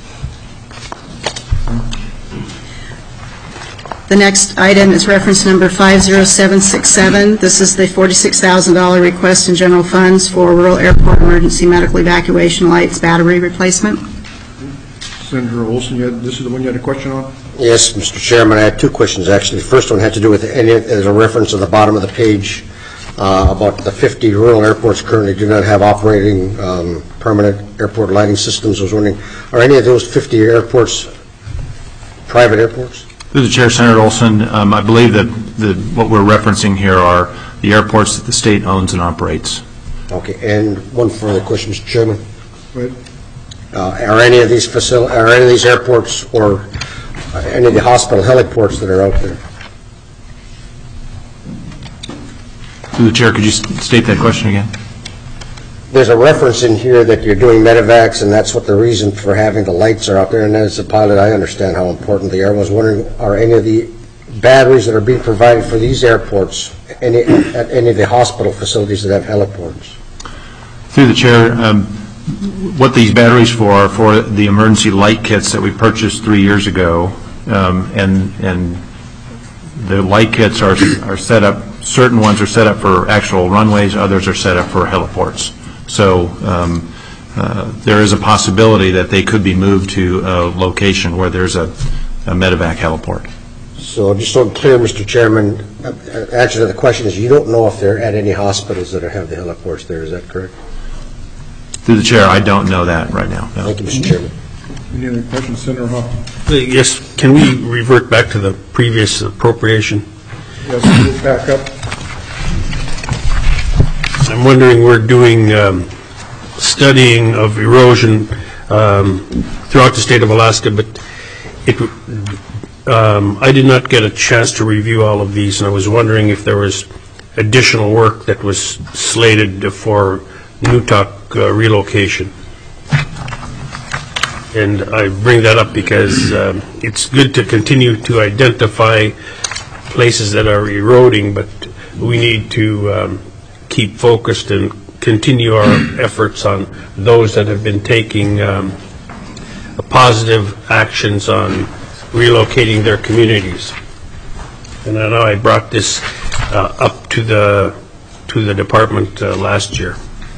The next item is reference number five zero seven six seven. This is the forty-six thousand dollars request in general funds for rural airport emergency medical evacuation lights battery replacement. Senator Olson, you had, this is the one you had a question on? Yes, Mister Chairman, I had two questions, actually. The first one had to do with, any, there's a reference at the bottom of the page uh, about the fifty rural airports currently do not have operating um, permanent airport lighting systems. I was wondering, are any of those fifty airports private airports? Through the Chair, Senator Olson, um, I believe that the, what we're referencing here are the airports that the state owns and operates. Okay, and one further question, Mister Chairman. Go ahead. Uh, are any of these facil- are any of these airports or any of the hospital heliports that are out there? Through the Chair, could you s- state that question again? There's a reference in here that you're doing medevacs, and that's what the reason for having the lights are out there. And as a pilot, I understand how important they are. I was wondering, are any of the batteries that are being provided for these airports any, at any of the hospital facilities that have heliports? Through the Chair, um, what these batteries for are for the emergency light kits that we purchased three years ago, um, and and the light kits are are set up. Certain ones are set up for actual runways. Others are set up for heliports. So um, uh, there is a possibility that they could be moved to a location where there's a, a medevac heliport. So just so I'm clear, Mister Chairman, uh, answer to the question is you don't know if they're at any hospitals that have the heliports there. Is that correct? Through the Chair, I don't know that right now. No. Thank you, Mister Chairman. Any other questions, Senator Hoffman? Uh, Yes, can we revert back to the previous appropriation? Yes, move back up. I'm wondering, we're doing um, studying of erosion um, throughout the state of Alaska, but it, um, I did not get a chance to review all of these, and I was wondering if there was additional work that was slated for Newtok uh, relocation. And I bring that up because um, it's good to continue to identify places that are eroding, but we need to um, keep focused and continue our efforts on those that have been taking um, positive actions on relocating their communities. And I know I brought this uh, up to the to the department uh, last year.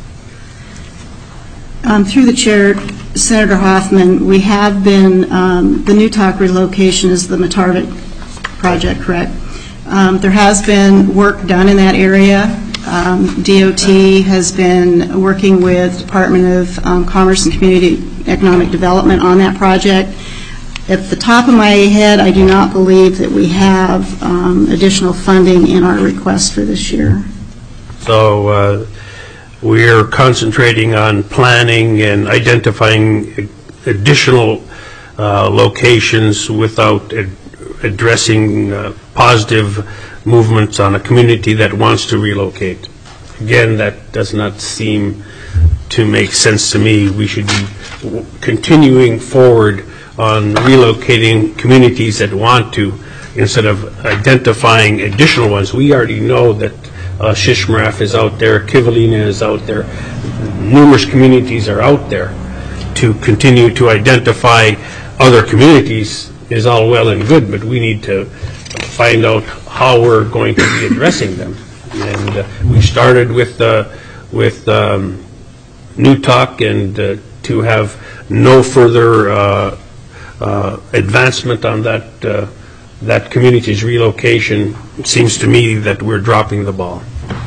Um, Through the Chair, Senator Hoffman, we have been, um, the Newtok relocation is the Matarvik project, correct? Um, There has been work done in that area. Um, D O T has been working with Department of um, Commerce and Community Economic Development on that project. At the top of my head, I do not believe that we have um, additional funding in our request for this year. So uh, we're concentrating on planning and identifying additional uh, locations without ad- addressing uh, positive movements on a community that wants to relocate. Again, that does not seem to make sense to me. We should be w- continuing forward on relocating communities that want to, instead of identifying additional ones. We already know that uh, Shishmaref is out there, Kivalina is out there, numerous communities are out there. To continue to identify other communities is all well and good, but we need to find out how we're going to be addressing them. And uh, we started with uh, with um, Newtok, and uh, to have no further uh, uh, advancement on that uh, that community's relocation, it seems to me that we're dropping the ball.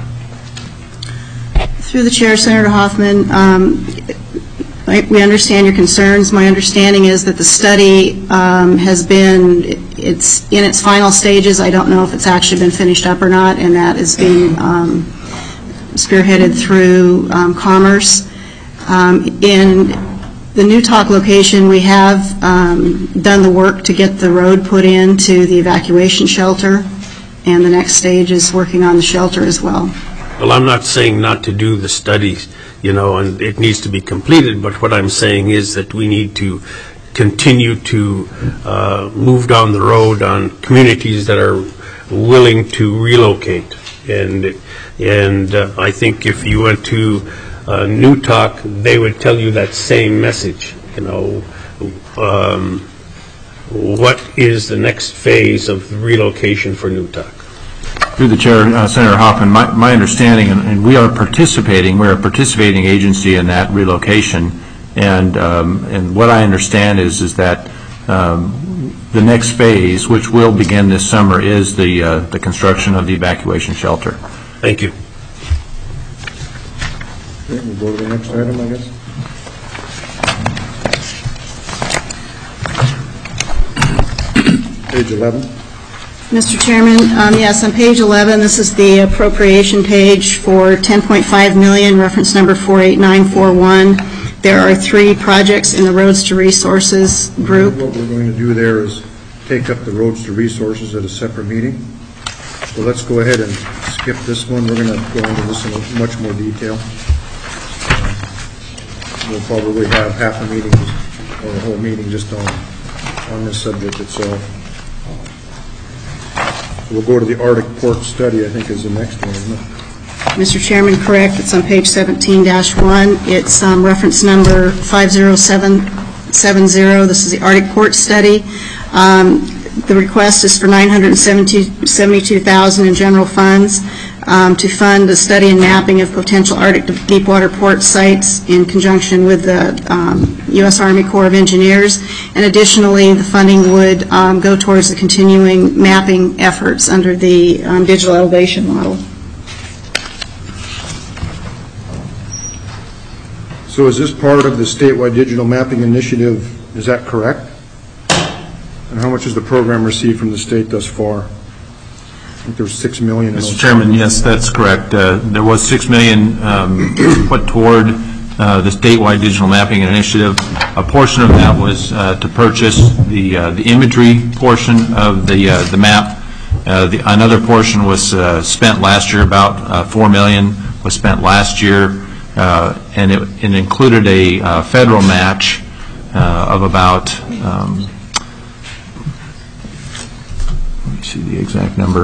Through the Chair, Senator Hoffman, um, I- we understand your concerns. My understanding is that the study um, has been, it's in its final stages. I don't know if it's actually been finished up or not, and that is being um, spearheaded through um, Commerce. Um, In the Newtok location, we have um, done the work to get the road put into the evacuation shelter. and the next stage is working on the shelter as well. Well, I'm not saying not to do the studies, you know, and it needs to be completed, but what I'm saying is that we need to continue to uh, move down the road on communities that are willing to relocate. And and uh, I think if you went to uh, Newtok, they would tell you that same message, you know, um, what is the next phase of relocation for Newtok? Through the chair, uh, Senator Hoffman, my, my understanding, and, and we are participating, we're a participating agency in that relocation, and um, and what I understand is is that um, the next phase, which will begin this summer, is the uh, the construction of the evacuation shelter. Thank you. Okay, we'll go to the next item, I guess. Page eleven. Mister Chairman, um, yes, on page eleven, this is the appropriation page for ten point five million dollars, reference number four eight nine four one. There are three projects in the Roads to Resources group. What we're going to do there is take up the Roads to Resources at a separate meeting. So let's go ahead and skip this one. We're going to go into this in much more detail. We'll probably have half a meeting or a whole meeting just on, on this subject itself. We'll go to the Arctic Port Study, I think is the next one, isn't it? Mister Chairman, correct. It's on page seventeen dash one. It's um, reference number five zero seven seven zero. This is the Arctic Port Study. Um, the request is for nine hundred seventy-two thousand dollars in general funds um, to fund the study and mapping of potential Arctic deepwater port sites in conjunction with the um, U S Army Corps of Engineers. And additionally, the funding would um, go towards the continuing mapping efforts under the um, digital elevation model. So is this part of the statewide digital mapping initiative, is that correct? And how much has the program received from the state thus far? I think there's six million dollars. Mister Chairman, yes, that's correct. Uh, there was six million dollars um, put toward uh, the statewide digital mapping initiative. A portion of that was uh, to purchase the uh, the imagery portion of the uh, the map. Uh, the, another portion was uh, spent last year. About uh, four million dollars was spent last year. Uh, and it, it included a uh, federal match uh, of about, um, let me see the exact number.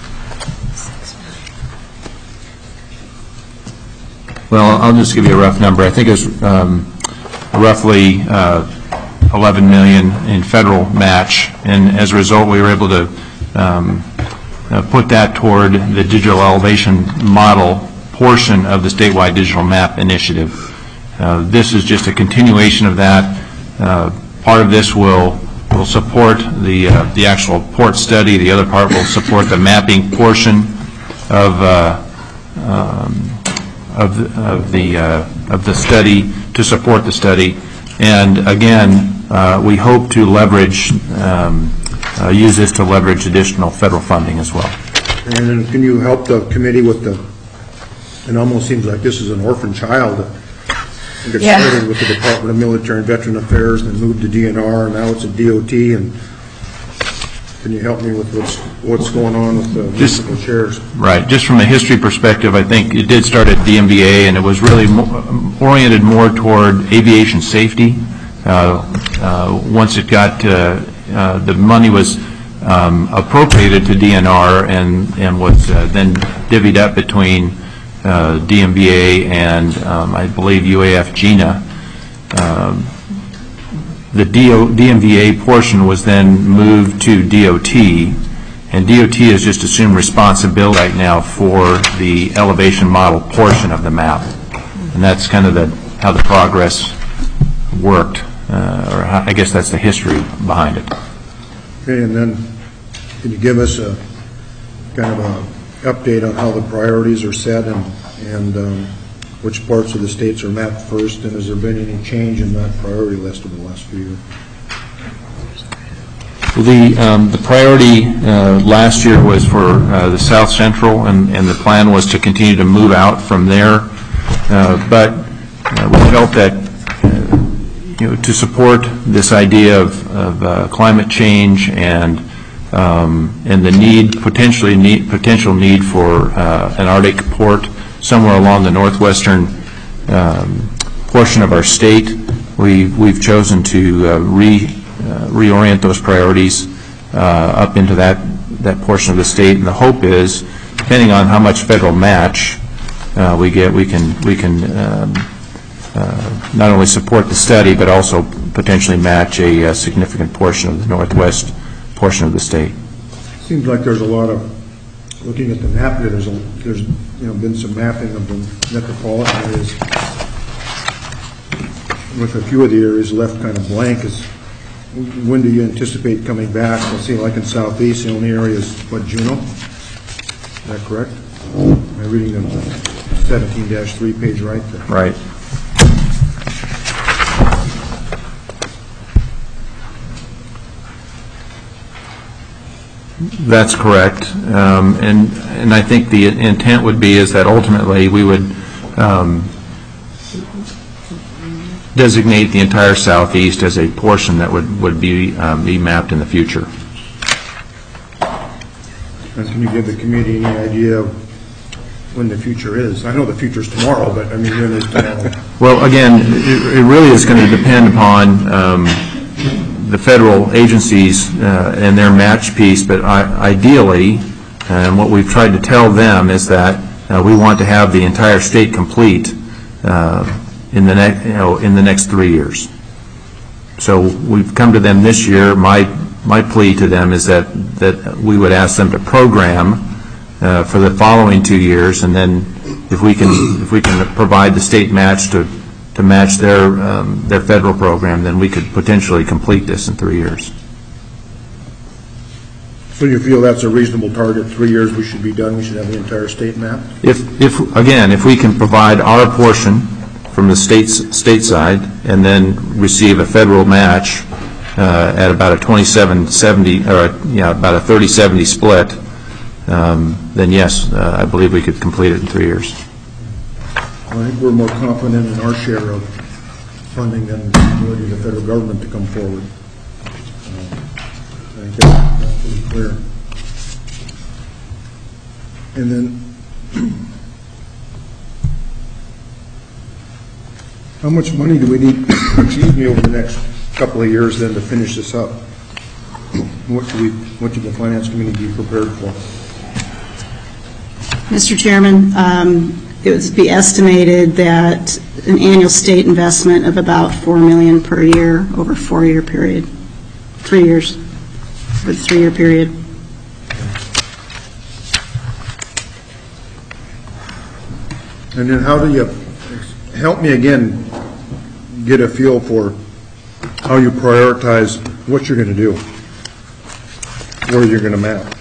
Well, I'll just give you a rough number. I think it was um, roughly uh, eleven million dollars in federal match, and as a result, we were able to um, uh, put that toward the digital elevation model portion of the statewide digital map initiative. Uh, this is just a continuation of that. Uh, part of this will will support the uh, the actual port study. The other part will support the mapping portion of uh, um, of the of the, uh, of the study to support the study. And again, uh, we hope to leverage um, uh, use this to leverage additional federal funding as well. And then can you help the committee with the? It almost seems like this is an orphan child. It got Yeah. started with the Department of Military and Veteran Affairs, then moved to D N R, and now it's a D O T. And can you help me with what's what's going on with the Just- municipal chairs? Right. Just from a history perspective, I think it did start at D M V A, and it was really mo- oriented more toward aviation safety. Uh, uh, once it got, uh, uh, the money was um, appropriated to D N R and, and was uh, then divvied up between uh, D M V A and um, I believe U A F GINA. Um, the D O, D M V A portion was then moved to D O T, and D O T has just assumed responsibility right now for the elevation model portion of the map. And that's kind of the how the progress worked, uh, or how, I guess that's the history behind it. Okay, and then can you give us a kind of a update on how the priorities are set and and um, which parts of the states are mapped first, and has there been any change in that priority list over the last few years? The um, the priority uh, last year was for uh, the South Central, and, and the plan was to continue to move out from there. Uh, but uh, we felt that uh, you know to support this idea of, of uh, climate change and um, and the need, potentially need, potential need for uh, an Arctic port somewhere along the northwestern um, portion of our state, we, we've chosen to uh, re, uh, reorient those priorities uh, up into that, that portion of the state. And the hope is, depending on how much federal match uh, we get, we can, we can um, uh, not only support the study, but also potentially match a, a significant portion of the northwest portion of the state. Seems like there's a lot of, looking at the map here, there's, a, there's you know, been some mapping of the metropolitan areas, with a few of the areas left kind of blank. Is, when do you anticipate coming back? Let's see, like in Southeast, the only area is, what, Juneau? Is that correct? Am I reading the seventeen dash three page right there? Right. That's correct, um, and and I think the intent would be is that ultimately we would um, designate the entire southeast as a portion that would would be um, be mapped in the future. And can you give the committee any idea of when the future is? I know the future is tomorrow, but I mean when is tomorrow? Well, again, it, it really is going to depend upon Um, the federal agencies uh, and their match piece, but I, ideally, and what we've tried to tell them is that uh, we want to have the entire state complete uh, in the next, you know, in the next three years. So we've come to them this year. My my plea to them is that that we would ask them to program uh, for the following two years, and then if we can if we can provide the state match to. to match their um, their federal program, then we could potentially complete this in three years. So you feel that's a reasonable target? Three years we should be done. We should have the entire state map. If if again, if we can provide our portion from the state's state side, and then receive a federal match uh, at about a twenty-seven seventy, or a, yeah, about a thirty seventy split, um, then yes, uh, I believe we could complete it in three years. I think we're more confident in our share of funding than the ability of the federal government to come forward. Uh, I think that's, that's pretty clear. And then, how much money do we need, excuse me, over the next couple of years then to finish this up? What do we, what should the Finance Committee be prepared for? Mister Chairman, um, it would be estimated that an annual state investment of about four million dollars per year over a four-year period, three years, for the three-year period. And then how do you, help me again, get a feel for how you prioritize what you're going to do, where you're going to map?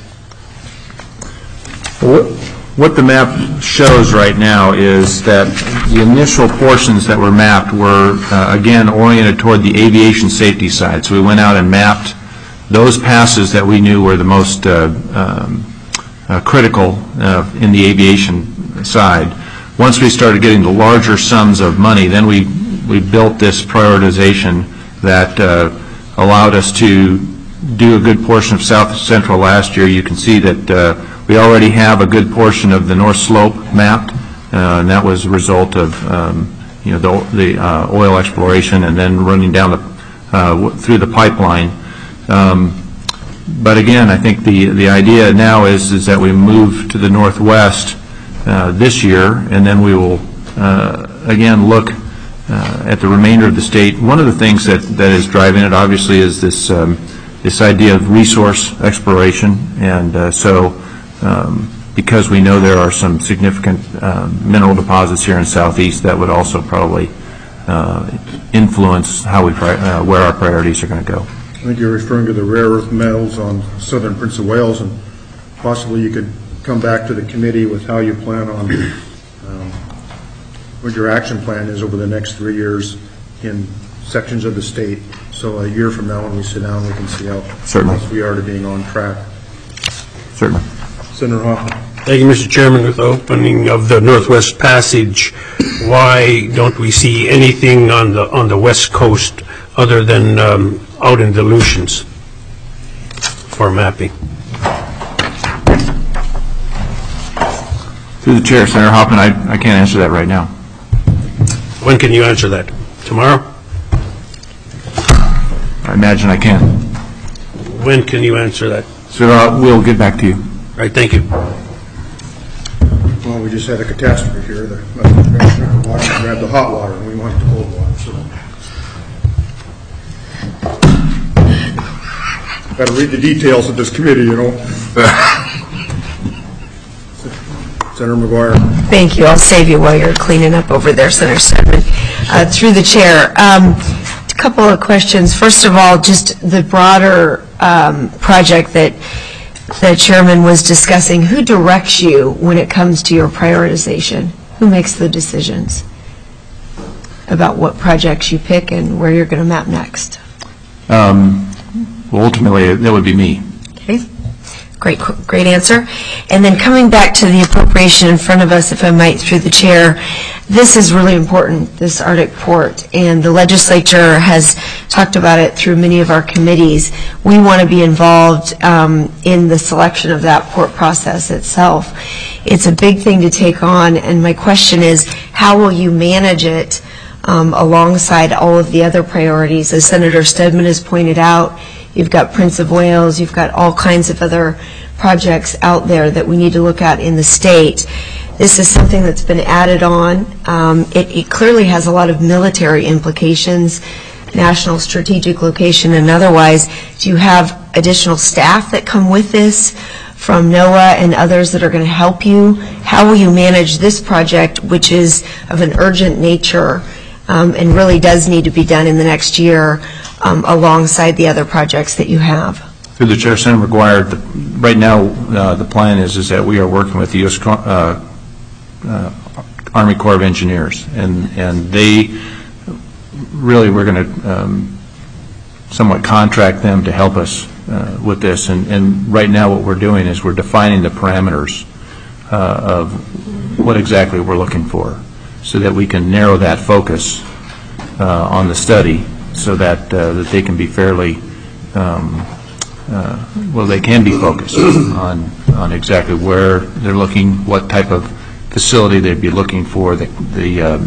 What, what the map shows right now is that the initial portions that were mapped were, uh, again, oriented toward the aviation safety side. So we went out and mapped those passes that we knew were the most uh, um, uh, critical uh, in the aviation side. Once we started getting the larger sums of money, then we, we built this prioritization that uh, allowed us to do a good portion of South Central last year. You can see that uh, we already have a good portion of the North Slope mapped, uh, and that was a result of um, you know the, the uh, oil exploration and then running down the uh, through the pipeline. Um, but again, I think the the idea now is is that we move to the northwest uh, this year, and then we will uh, again look uh, at the remainder of the state. One of the things that that is driving it, obviously, is this um, this idea of resource exploration, and uh, so. Um, because we know there are some significant uh, mineral deposits here in Southeast, that would also probably uh, influence how we pri uh, where our priorities are going to go. I think you're referring to the rare earth metals on southern Prince of Wales, and possibly you could come back to the committee with how you plan on, um, what your action plan is over the next three years in sections of the state. So a year from now when we sit down, we can see how Certainly. close we are to being on track. Certainly. Senator Hoffman. Thank you, Mister Chairman. With the opening of the Northwest Passage, why don't we see anything on the on the West Coast other than um, out in Aleutians? for mapping? Through the chair, Senator Hoffman, I, I can't answer that right now. When can you answer that? Tomorrow? I imagine I can. When can you answer that? So uh, we'll get back to you. All right, thank you. Well, we just had a catastrophe here. The uh, water grabbed the hot water, and we wanted the cold water. So, got to read the details of this committee, you know. Senator McGuire. Thank you. I'll save you while you're cleaning up over there, Senator Stedman. Uh, through the chair, um, a couple of questions. First of all, just the broader um, project that the chairman was discussing. Who directs you when it comes to your prioritization? Who makes the decisions about what projects you pick and where you're going to map next? Um, well, ultimately, that would be me. Okay. Great, great answer. And then coming back to the appropriation in front of us, if I might, through the chair, this is really important, this Arctic port, and the legislature has talked about it through many of our committees. We want to be involved um, in the selection of that port process itself. It's a big thing to take on, and my question is, how will you manage it um, alongside all of the other priorities? As Senator Stedman has pointed out, you've got Prince of Wales, you've got all kinds of other projects out there that we need to look at in the state. This is something that's been added on. Um, it, it clearly has a lot of military implications, national strategic location and otherwise. Do you have additional staff that come with this from NOAA and others that are going to help you? How will you manage this project, which is of an urgent nature um, and really does need to be done in the next year um, alongside the other projects that you have? Through the chair, Senator McGuire, the, right now uh, the plan is is that we are working with the U S Uh, uh, Army Corps of Engineers, and and they really we're going to um, somewhat contract them to help us uh, with this. And, and right now, what we're doing is we're defining the parameters uh, of what exactly we're looking for, so that we can narrow that focus uh, on the study, so that uh, that they can be fairly. Um, Uh, well, they can be focused on on exactly where they're looking, what type of facility they'd be looking for, the the, um,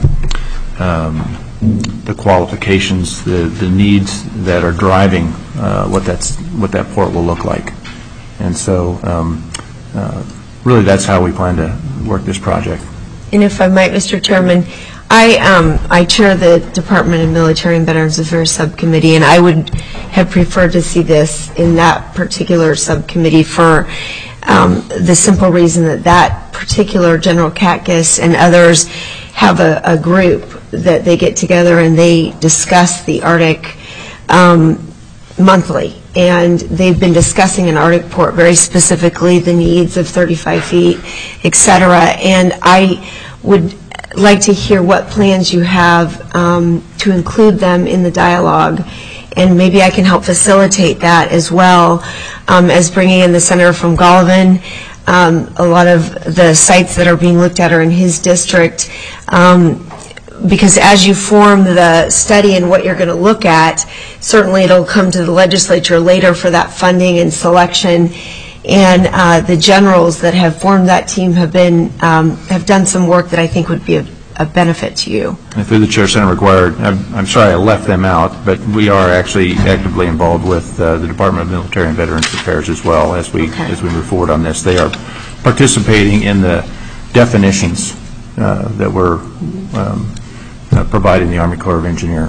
um, the qualifications, the the needs that are driving uh, what that's what that port will look like, and so um, uh, really that's how we plan to work this project. And if I might, Mister Chairman, I um, I chair the Department of Military and Veterans Affairs Subcommittee, and I would have preferred to see this in that particular subcommittee for um, the simple reason that that particular General Katkus and others have a, a group that they get together and they discuss the Arctic um, monthly. And they've been discussing an Arctic port, very specifically the needs of thirty-five feet, et cetera. And I would like to hear what plans you have um, to include them in the dialogue, and maybe I can help facilitate that as well um, as bringing in the senator from Golovin. Um, a lot of the sites that are being looked at are in his district, um, because as you form the study and what you're going to look at, certainly it'll come to the legislature later for that funding and selection. And uh, the generals that have formed that team have been um, have done some work that I think would be a, a benefit to you. And through the chair, Senator McGuire, I'm, I'm sorry I left them out, but we are actually actively involved with uh, the Department of Military and Veterans Affairs as well as we okay. as we move forward on this. They are participating in the definitions uh, that we're um, uh, providing the Army Corps of Engineers.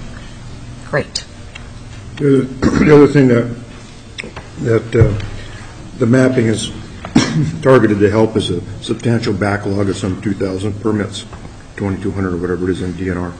Great. The, the other thing that that uh, the mapping is targeted to help is a substantial backlog of some two thousand permits, twenty-two hundred or whatever it is in D N R.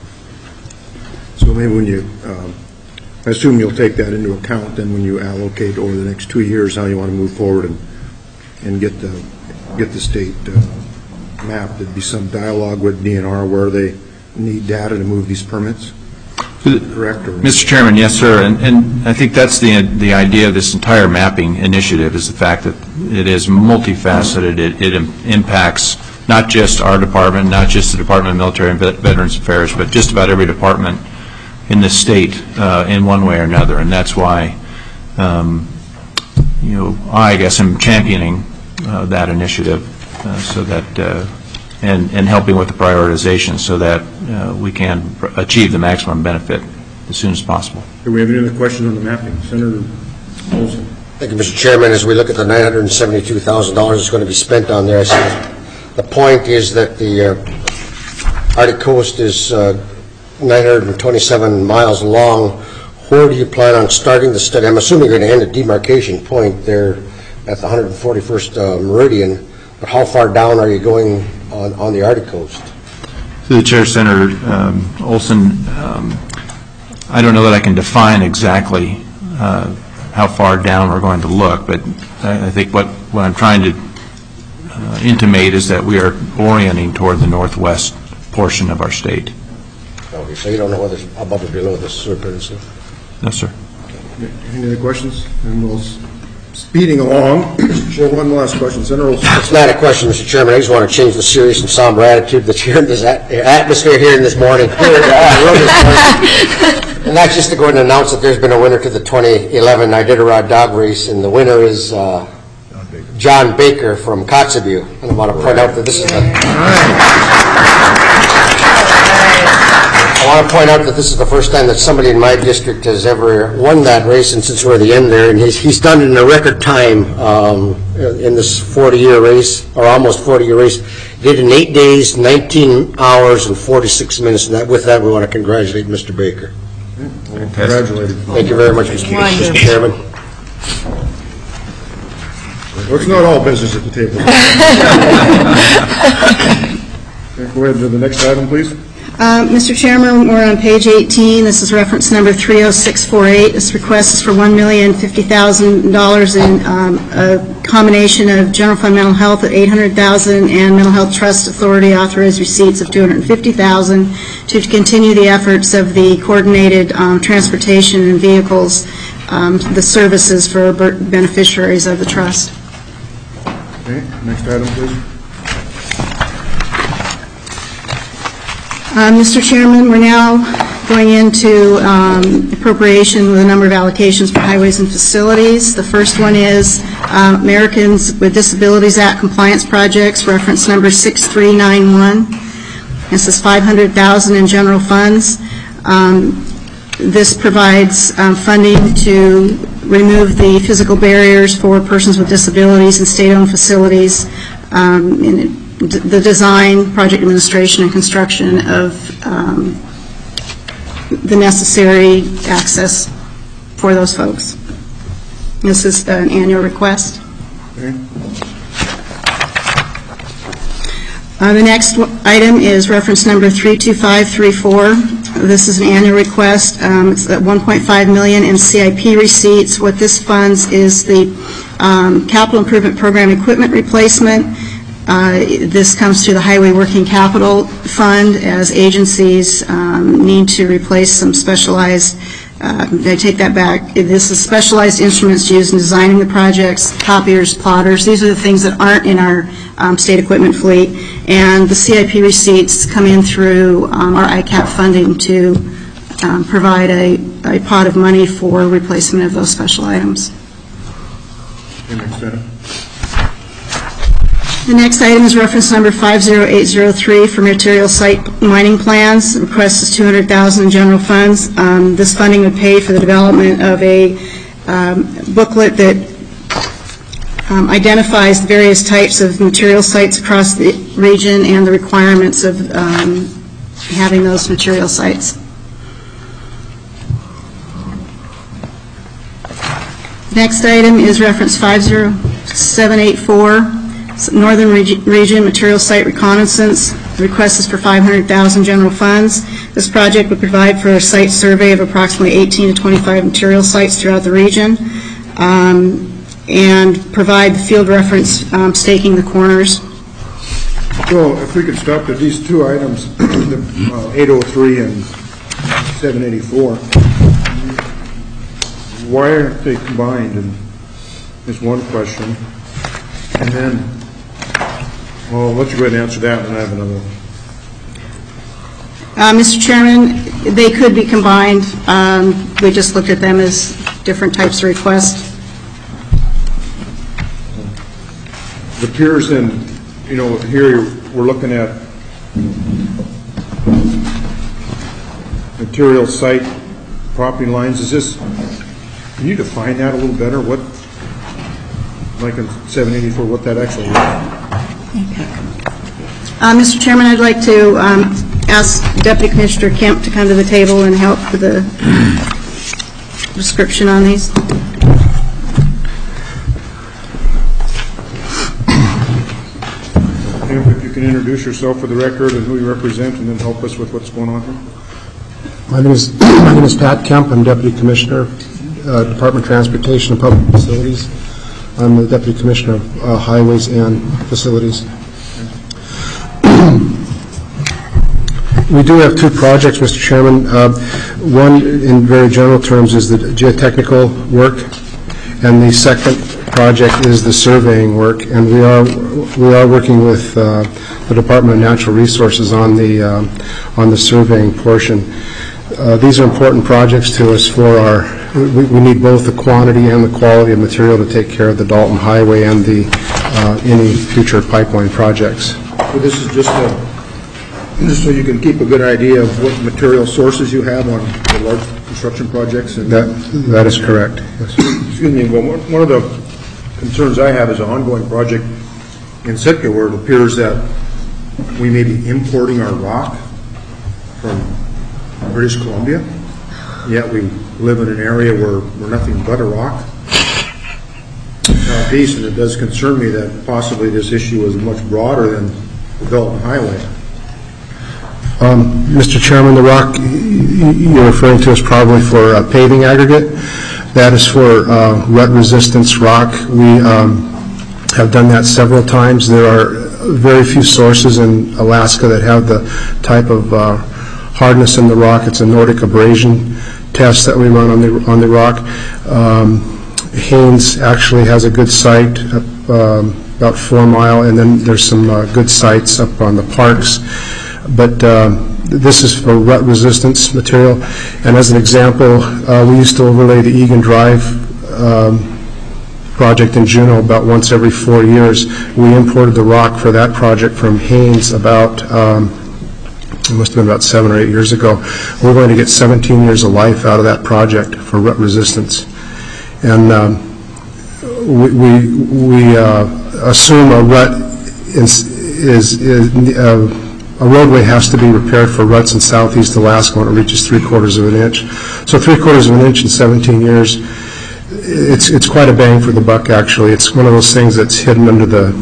So maybe when you, um, I assume you'll take that into account then when you allocate over the next two years how you want to move forward and and get the get the state uh, mapped. There'd be some dialogue with D N R where they need data to move these permits. Correct? Or Mister Chairman, yes, sir, and, and I think that's the the idea of this entire mapping initiative is the fact that it is multifaceted. It, it impacts not just our department, not just the Department of Military and Veterans Affairs, but just about every department in the state uh, in one way or another, and that's why um, you know, I guess am championing uh, that initiative uh, so that, uh, and, and helping with the prioritization so that uh, we can pr- achieve the maximum benefit as soon as possible. Do we have any other questions on the mapping? Senator Olson. Thank you, Mister Chairman. As we look at the nine hundred seventy-two thousand dollars that's going to be spent on there, I see the point is that the uh, Arctic coast is uh, nine hundred twenty-seven miles long. Where do you plan on starting the study? I'm assuming you're going to end at demarcation point there at the one hundred forty-first uh, meridian, but how far down are you going on, on the Arctic coast? Through the chair, Senator um, Olson, um, I don't know that I can define exactly uh, how far down we're going to look, but I, I think what, what I'm trying to uh, intimate is that we are orienting toward the northwest portion of our state. Okay, so you don't know whether it's above or below the Seward Peninsula? No, sir. Any other questions? And we'll, s- speeding along, one last question. Senator Olson. It's not a question, Mister Chairman. I just want to change the serious and somber attitude that's here in this at- atmosphere here in this morning. Here, uh, road this morning. And that's just to go ahead and announce that there's been a winner to the twenty eleven Iditarod dog race, and the winner is uh, John Baker from Kotzebue. And I want to point out that this is the I want to point out that this is the first time that somebody in my district has ever won that race, and since we're at the end there, and he's, he's done it in a record time um, in this forty-year race, or almost forty-year race. He did it in eight days, nineteen hours, and forty-six minutes, and that, with that, we want to congratulate Mister Baker. Congratulated. Thank you very much, Mister Mister Chairman. Well, it's not all business at the table. Okay, go ahead to the next item, please. Uh, Mister Chairman, we're on page eighteen. This is reference number three oh six four eight. This request is for one million fifty thousand dollars in um, a combination of general fund mental health at eight hundred thousand dollars and mental health trust authority authorized receipts of two hundred fifty thousand dollars to continue the efforts of the coordinated um, transportation and vehicles, um, the services for beneficiaries of the trust. Okay, next item, please. Uh, Mister Chairman, we're now going into um, appropriation with a number of allocations for highways and facilities. The first one is uh, Americans with Disabilities Act compliance projects, reference number six three nine one. This is five hundred thousand dollars in general funds. Um, this provides um, funding to remove the physical barriers for persons with disabilities in state-owned facilities, um, in the design, project administration, and construction of um, the necessary access for those folks. This is an annual request. Okay. Uh, the next item is reference number three two five three four. This is an annual request. Um, it's at one point five million dollars in C I P receipts. What this funds is the um, capital improvement program equipment replacement. Uh, this comes through the Highway Working Capital Fund as agencies um, need to replace some specialized, uh, I take that back, this is specialized instruments used in designing the projects, copiers, plotters. These are the things that aren't in our um, state equipment fleet. And the C I P receipts come in through um, our I CAP funding to um, provide a, a pot of money for replacement of those special items. Okay, next item. The next item is reference number five oh eight oh three for material site mining plans. The request is two hundred thousand dollars in general funds. Um, this funding would pay for the development of a um, booklet that um, identifies the various types of material sites across the region and the requirements of um, having those material sites. Next item is reference five oh seven eight four. Northern Reg- Region Material Site Reconnaissance. The request is for five hundred thousand dollars general funds. This project would provide for a site survey of approximately eighteen to twenty-five material sites throughout the region um, and provide the field reference um, staking the corners. Well, if we could stop at these two items, the, uh, eight oh three and seven eighty-four, why aren't they combined? And is one question. And then, well, I'll let you go ahead and answer that, and I have another one. Uh, Mister Chairman, they could be combined. Um, we just looked at them as different types of requests. the piers and, you know, here we're looking at material site property lines. Is this, can you define that a little better? What, like in seven eighty-four, what that actually is? Uh, Mister Chairman, I'd like to um, ask Deputy Commissioner Kemp to come to the table and help with the description on these. Kemp, if you can introduce yourself for the record and who you represent, and then help us with what's going on here. My name is my name is Pat Kemp. I'm Deputy Commissioner, uh, Department of Transportation and Public Facilities. I'm the Deputy Commissioner of uh, Highways and Facilities. We do have two projects, Mister Chairman. Uh, one, in very general terms, is the geotechnical work, and the second project is the surveying work. And we are we are working with uh, the Department of Natural Resources on the uh, on the surveying portion. Uh, these are important projects to us for our. We, we need both the quantity and the quality of material to take care of the Dalton Highway and the uh, any future pipeline projects. So this is just a. Just so you can keep a good idea of what material sources you have on the large construction projects. And that that is correct. Yes. Excuse me. Well, one of the concerns I have is an ongoing project in Sitka where it appears that we may be importing our rock from British Columbia, yet we live in an area where we're nothing but a rock. Southeast, and it does concern me that possibly this issue is much broader than the Dalton Highway. Um, Mister Chairman, the rock you're referring to is probably for uh, paving aggregate. That is for uh, rut resistance rock. We um, have done that several times. There are very few sources in Alaska that have the type of uh, hardness in the rock. It's a Nordic abrasion test that we run on the on the rock. Um, Haynes actually has a good site up um, about four mile, and then there's some uh, good sites up on the parks. But uh, this is for rut resistance material. And as an example, uh, we used to overlay the Egan Drive um, project in Juneau about once every four years. We imported the rock for that project from Haynes about, um, it must have been about seven or eight years ago. We're going to get seventeen years of life out of that project for rut resistance. And um, we, we, we uh, assume a rut is, is, is uh, a roadway has to be repaired for ruts in southeast Alaska when it reaches three quarters of an inch. So three quarters of an inch in seventeen years, it's it's quite a bang for the buck, actually. It's one of those things that's hidden under the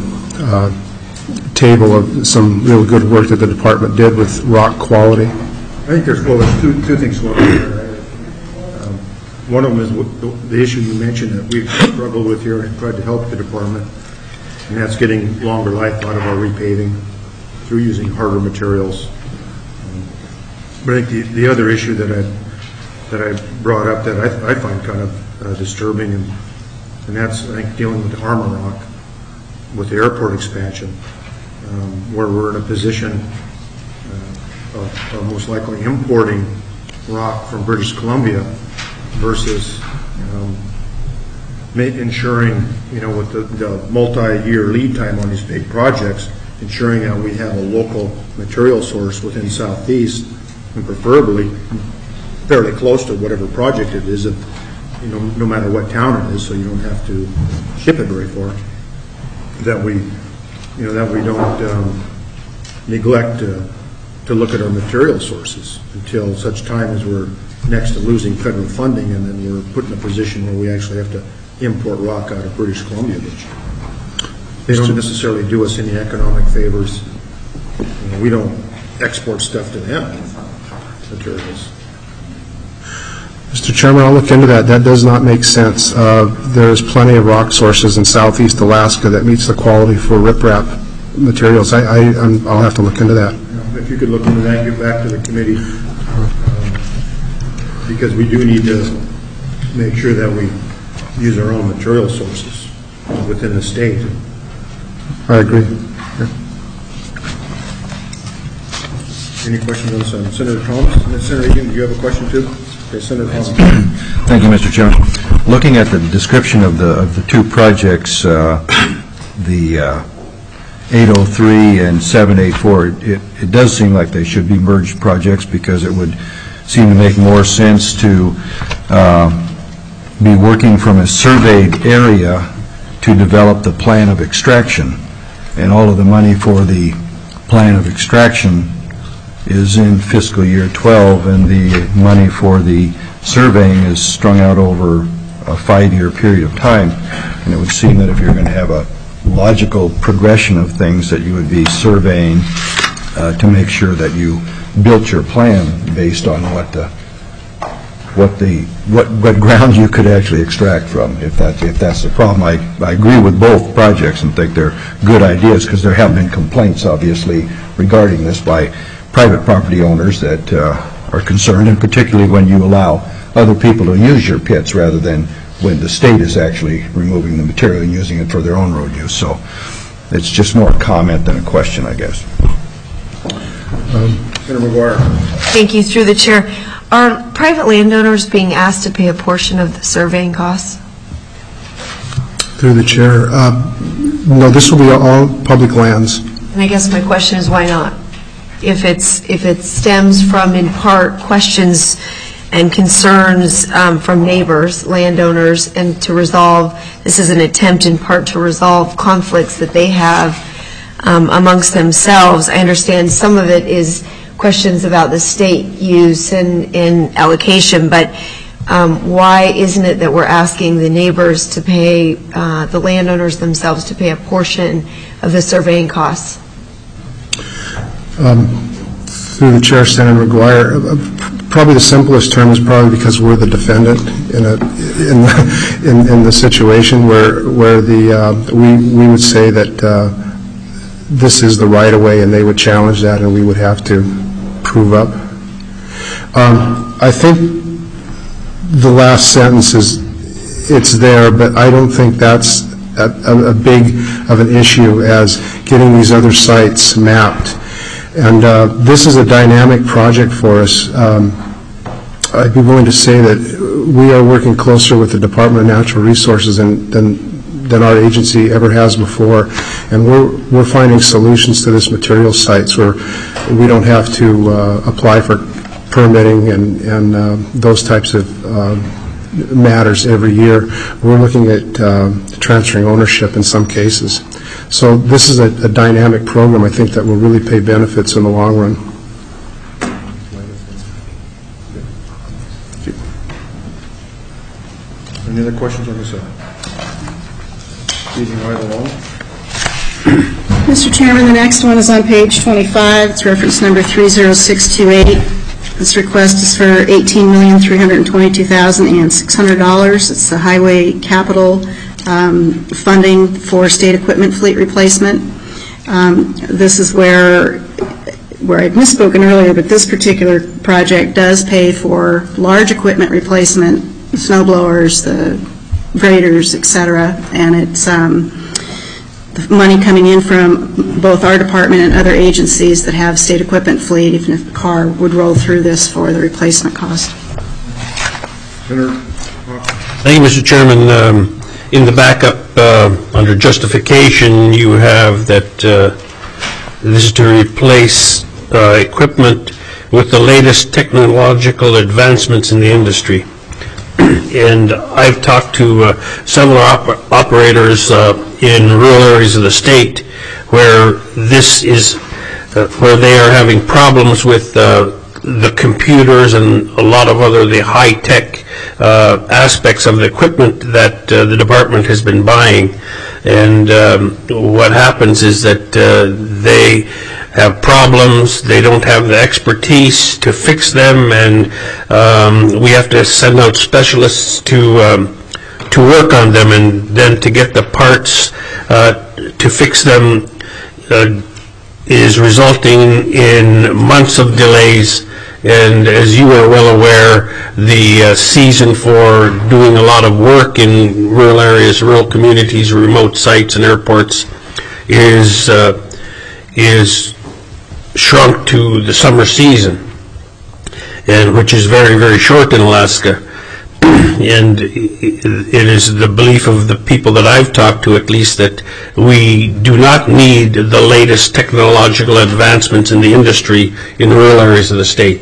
uh, table of some real good work that the department did with rock quality. I think there's, well, there's two, two things going on there. Um, one of them is what the, the issue you mentioned that we've struggled with here and tried to help the department, and that's getting longer life out of our repaving through using harder materials. Um, but I think the, the other issue that I that I brought up that I, I find kind of uh, disturbing, and, and that's, I think, dealing with the Armor Rock, with the airport expansion, um, where we're in a position uh, of, of most likely importing rock from British Columbia versus um, ensuring, you know, with the, the multi-year lead time on these big projects, ensuring that we have a local material source within Southeast, and preferably fairly close to whatever project it is, if, you know, no matter what town it is, so you don't have to ship it very far. That we, you know, that we don't um, neglect uh, to look at our material sources until such time as we're next to losing federal funding, and then we're put in a position where we actually have to import rock out of British Columbia, which they don't necessarily do us any economic favors. You know, we don't export stuff to them, materials. Mister Chairman, I'll look into that. That does not make sense. Uh, there's plenty of rock sources in southeast Alaska that meets the quality for riprap materials. I, I, I'm, I'll have to look into that. If you could look into that and get back to the committee, um, because we do need to make sure that we use our own material sources within the state. I agree. Yeah. Any questions on this? Um, Senator Thomas? Senator Egan, do you have a question too? Okay, Senator Thomas. Thank you, Mister Chairman. Looking at the description of the of the two projects, uh, the uh, eight oh three and seven eighty-four, it, it does seem like they should be merged projects because it would seem to make more sense to uh, be working from a surveyed area to develop the plan of extraction. And all of the money for the plan of extraction is in fiscal year twelve, and the money for the surveying is strung out over a five-year period of time. And it would seem that if you're going to have a logical progression of things, that you would be surveying uh, to make sure that you built your plan based on what the what the what what ground you could actually extract from. If that if that's the problem, I I agree with both projects and think they're good ideas, because there have been complaints, obviously, regarding this by private property owners that uh, are concerned, and particularly when you allow other people to use your pits rather than when the state is actually removing the material and using it for their own road use. So it's just more a comment than a question, I guess. Um, Senator McGuire. Thank you. Through the chair, are private landowners being asked to pay a portion of the surveying costs? Through the chair, uh, no, this will be all public lands. And I guess my question is, why not? If it's if it stems from, in part, questions and concerns um, from neighbors, landowners, and to resolve, this is an attempt in part to resolve conflicts that they have um, amongst themselves. I understand some of it is questions about the state use and, and allocation, but um, why isn't it that we're asking the neighbors to pay, uh, the landowners themselves to pay a portion of the surveying costs? Um, through the chair, Senator McGuire, uh, probably the simplest term is probably because we're the defendant in a in the, in, in the situation where where the uh, we we would say that uh, this is the right of way, and they would challenge that, and we would have to prove up. Um, I think the last sentence is it's there, but I don't think that's a, a, a big of an issue as getting these other sites mapped. And uh, this is a dynamic project for us. Um, I'd be willing to say that we are working closer with the Department of Natural Resources than, than, than our agency ever has before. And we're, we're finding solutions to this material sites where we don't have to uh, apply for permitting and, and uh, those types of uh, matters every year. We're looking at uh, transferring ownership in some cases. So this is a, a dynamic program, I think, that will really pay benefits in the long run. Any other questions on this side? Speaking right along. Mister Chairman, the next one is on page twenty-five. It's reference number three zero six two eight. This request is for eighteen million three hundred twenty-two thousand six hundred dollars. It's the highway capital um, funding for state equipment fleet replacement. Um, this is where, where I'd misspoken earlier, but this particular project does pay for large equipment replacement, the snow blowers, the graders, et cetera, and it's um, the money coming in from both our department and other agencies that have state equipment fleet, even if the car would roll through this for the replacement cost. Senator. Thank you, Mister Chairman. Um, in the backup, uh, under justification, you have that uh, this is to replace uh, equipment with the latest technological advancements in the industry. And I've talked to uh, several op operators uh, in rural areas of the state where this is, uh, where they are having problems with uh, the computers and a lot of other the high-tech uh, aspects of the equipment that uh, the department has been buying. And um, what happens is that uh, they have problems, they don't have the expertise to fix them, and um, we have to send out specialists to um, to work on them, and then to get the parts uh, to fix them uh, is resulting in months of delays. And as you are well aware, the uh, season for doing a lot of work in rural areas, rural communities, remote sites and airports is uh, is shrunk to the summer season, and which is very, very short in Alaska. and it is the belief of the people that I've talked to, at least, that we do not need the latest technological advancements in the industry in rural areas of the state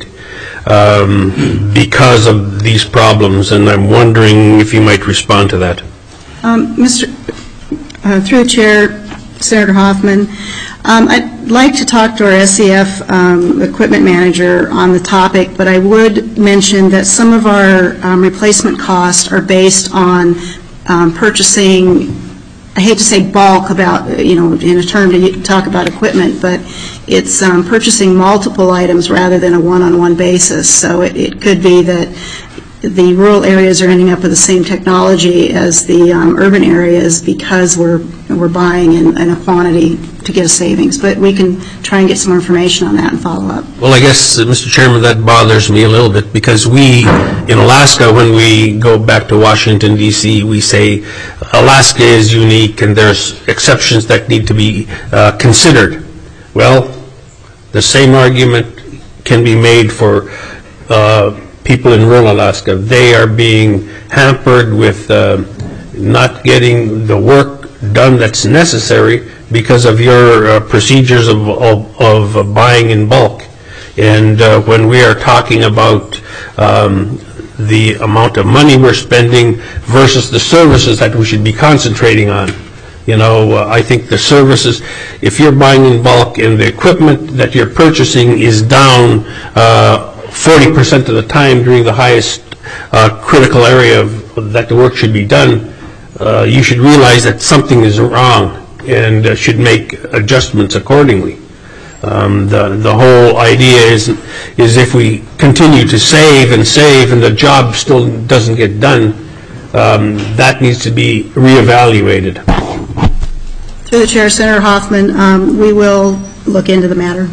um, because of these problems, and I'm wondering if you might respond to that. Um, Mister Uh, through the chair, Senator Hoffman, um, I'd like to talk to our S E F um, equipment manager on the topic, but I would mention that some of our um, replacement costs are based on um, purchasing, I hate to say bulk about, you know, in a term to talk about equipment, but it's um, purchasing multiple items rather than a one-on-one basis. So it, it could be that the rural areas are ending up with the same technology as the um, urban areas because we're we're buying in, in a quantity to get a savings. But we can try and get some more information on that and follow up. Well, I guess, uh, Mister Chairman, that bothers me a little bit because we, in Alaska, when we go back to Washington, D C, we say Alaska is unique and there's exceptions that need to be uh, considered. Well, the same argument can be made for uh, people in rural Alaska. They are being hampered with uh, not getting the work done that's necessary because of your uh, procedures of, of, of uh, buying in bulk. And uh, when we are talking about um, the amount of money we're spending versus the services that we should be concentrating on, you know, uh, I think the services, if you're buying in bulk and the equipment that you're purchasing is down uh, forty percent of the time during the highest uh, critical area of, that the work should be done, uh, you should realize that something is wrong and uh, should make adjustments accordingly. Um, the, the whole idea is, is if we continue to save and save and the job still doesn't get done, um, that needs to be reevaluated. Through the chair, Senator Hoffman, um, we will look into the matter.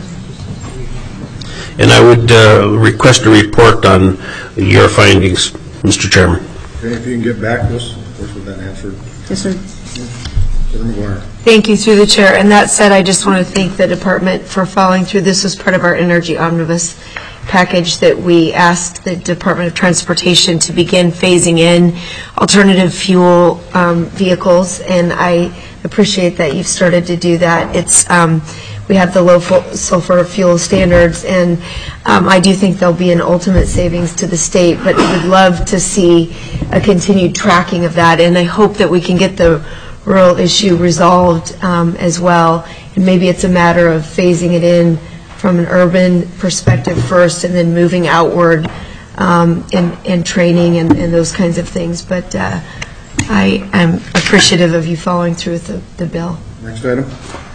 And I would uh, request a report on your findings, Mister Chairman. Okay, if you can get back to us, of course, with that answer. Yes, sir. Senator McGuire. Thank you, through the chair. And that said, I just want to thank the department for following through. This was part of our Energy Omnibus package that we asked the Department of Transportation to begin phasing in alternative fuel um, vehicles, and I appreciate that you've started to do that. It's um, we have the low sulfur fuel standards, and um, I do think there'll be an ultimate savings to the state, but would love to see a continued tracking of that, and I hope that we can get the rural issue resolved um, as well, and maybe it's a matter of phasing it in from an urban perspective first and then moving outward um, in, in training and, and those kinds of things, but uh, I am appreciative of you following through with the, the bill. Next item.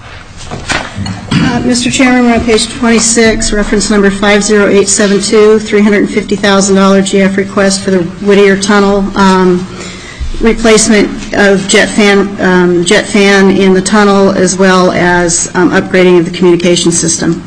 Uh, Mister Chairman, we're on page twenty-six, reference number five zero eight seven two, three hundred fifty thousand dollars G F request for the Whittier Tunnel. Um, replacement of jet fan, um, jet fan in the tunnel, as well as um, upgrading of the communication system.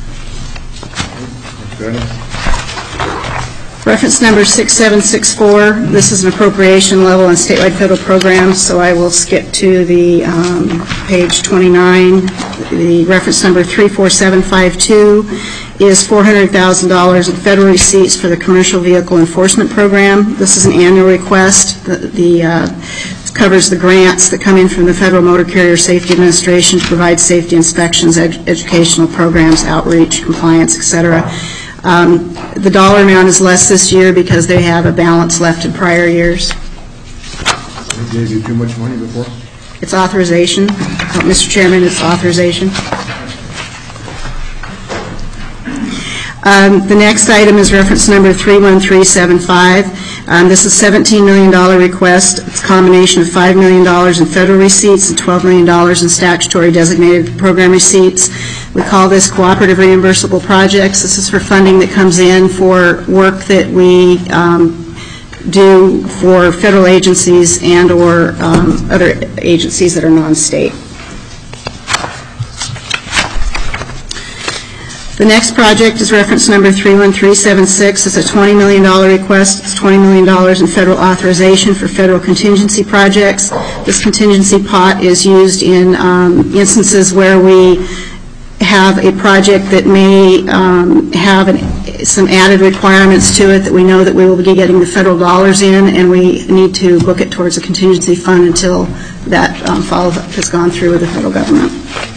Reference number six seven six four, this is an appropriation level on statewide federal programs, so I will skip to the um, page twenty-nine. The reference number three four seven five two is four hundred thousand dollars in federal receipts for the Commercial Vehicle Enforcement Program. This is an annual request. The, the uh, covers the grants that come in from the Federal Motor Carrier Safety Administration to provide safety inspections, ed educational programs, outreach, compliance, et cetera. Um, the dollar amount is less this year because they have a balance left in prior years. We gave you too much money before? It's authorization. Oh, Mister Chairman, it's authorization. Um, the next item is reference number three one three seven five. Um, this is a seventeen million dollars request. It's a combination of five million dollars in federal receipts and twelve million dollars in statutory designated program receipts. We call this cooperative reimbursable projects. This is for funding that comes in for work that we um, do for federal agencies and or um, other agencies that are non-state. The next project is reference number three one three seven six. It's a twenty million dollars request. It's twenty million dollars in federal authorization for federal contingency projects. This contingency pot is used in um, instances where we have a project that may um, have an, some added requirements to it that we know that we will be getting the federal dollars in, and we need to book it towards a contingency fund until that um, follow-up has gone through with the federal government.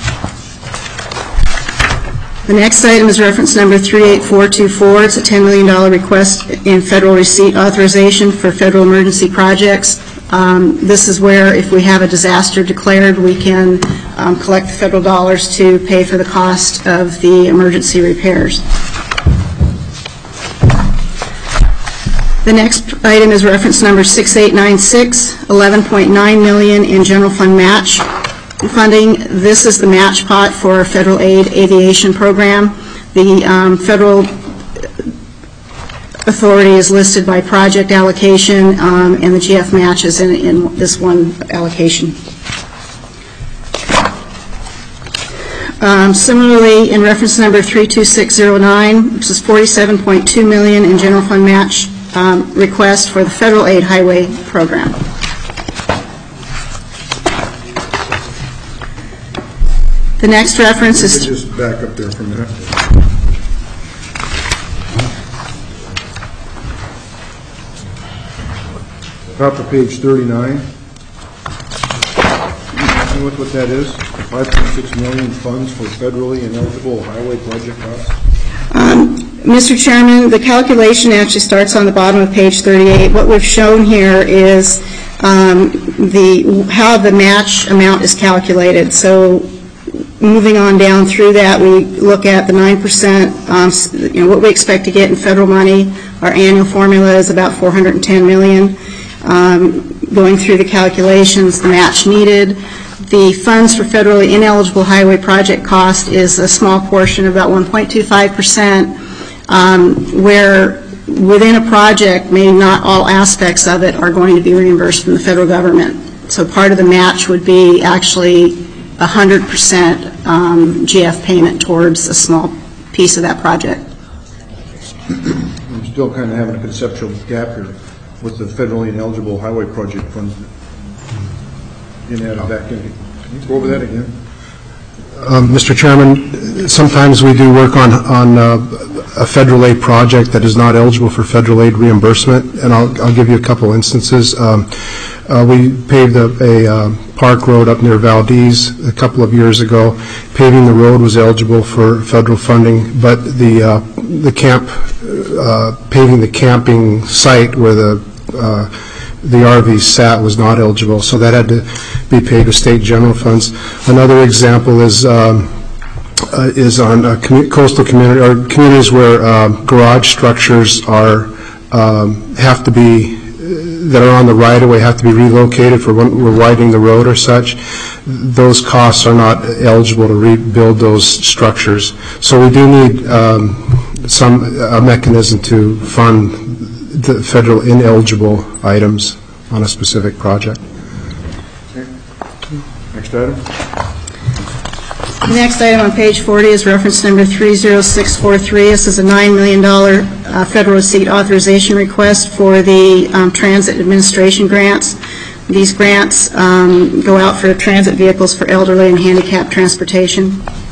The next item is reference number three eight four two four. It's a ten million dollars request in federal receipt authorization for federal emergency projects. Um, this is where, if we have a disaster declared, we can um, collect the federal dollars to pay for the cost of the emergency repairs. The next item is reference number six eight nine six, eleven point nine million dollars in general fund match funding. This is the match pot for our federal aid aviation program. The um, federal authority is listed by project allocation, um, and the G F match is in, in this one allocation. Um, similarly, in reference number three two six zero nine, which is forty-seven point two million dollars in general fund match um, request for the federal aid highway program. The next reference is... Just back up there for a minute. Top of page thirty-nine. You know what, what that is? five point six million dollars funds for federally ineligible highway project costs? Um, Mister Chairman, the calculation actually starts on the bottom of page thirty-eight. What we've shown here is um, the how the match amount is calculated. So moving on down through that, we look at the nine percent, um, you know, what we expect to get in federal money. Our annual formula is about four hundred ten million dollars. Um, going through the calculations, the match needed. The funds for federally ineligible highway project cost is a small portion, about one point two five percent, um, where within a project, maybe not all aspects of it are going to be reimbursed from the federal government. So part of the match would be actually one hundred percent um, G F payment towards a small piece of that project. I'm still kind of having a conceptual gap here with the federally ineligible highway project funds. You know, back in. Can you go over that again? Um, Mister Chairman, sometimes we do work on, on uh, a federal aid project that is not eligible for federal aid reimbursement, and I'll, I'll give you a couple instances. Um, uh, we paved a, a uh, park road up near Valdez a couple of years ago. Paving the road was eligible for federal funding, but the uh, the camp uh, paving the camping site where the uh, the R V sat was not eligible, so that had to be paid with state general funds. Another example is um, uh, is on uh, commu coastal community or communities where uh, garage structures are um, have to be that are on the right of way have to be relocated for when we're widening the road or such. Those costs are not eligible to rebuild those structures. So we do need um, some a mechanism to fund the federal ineligible items on a specific project. Okay. Next item. The next item on page forty is reference number three zero six four three. This is a nine million dollars uh, federal receipt authorization request for the um, transit administration grants. These grants um, go out for transit vehicles for elderly and handicapped transportation.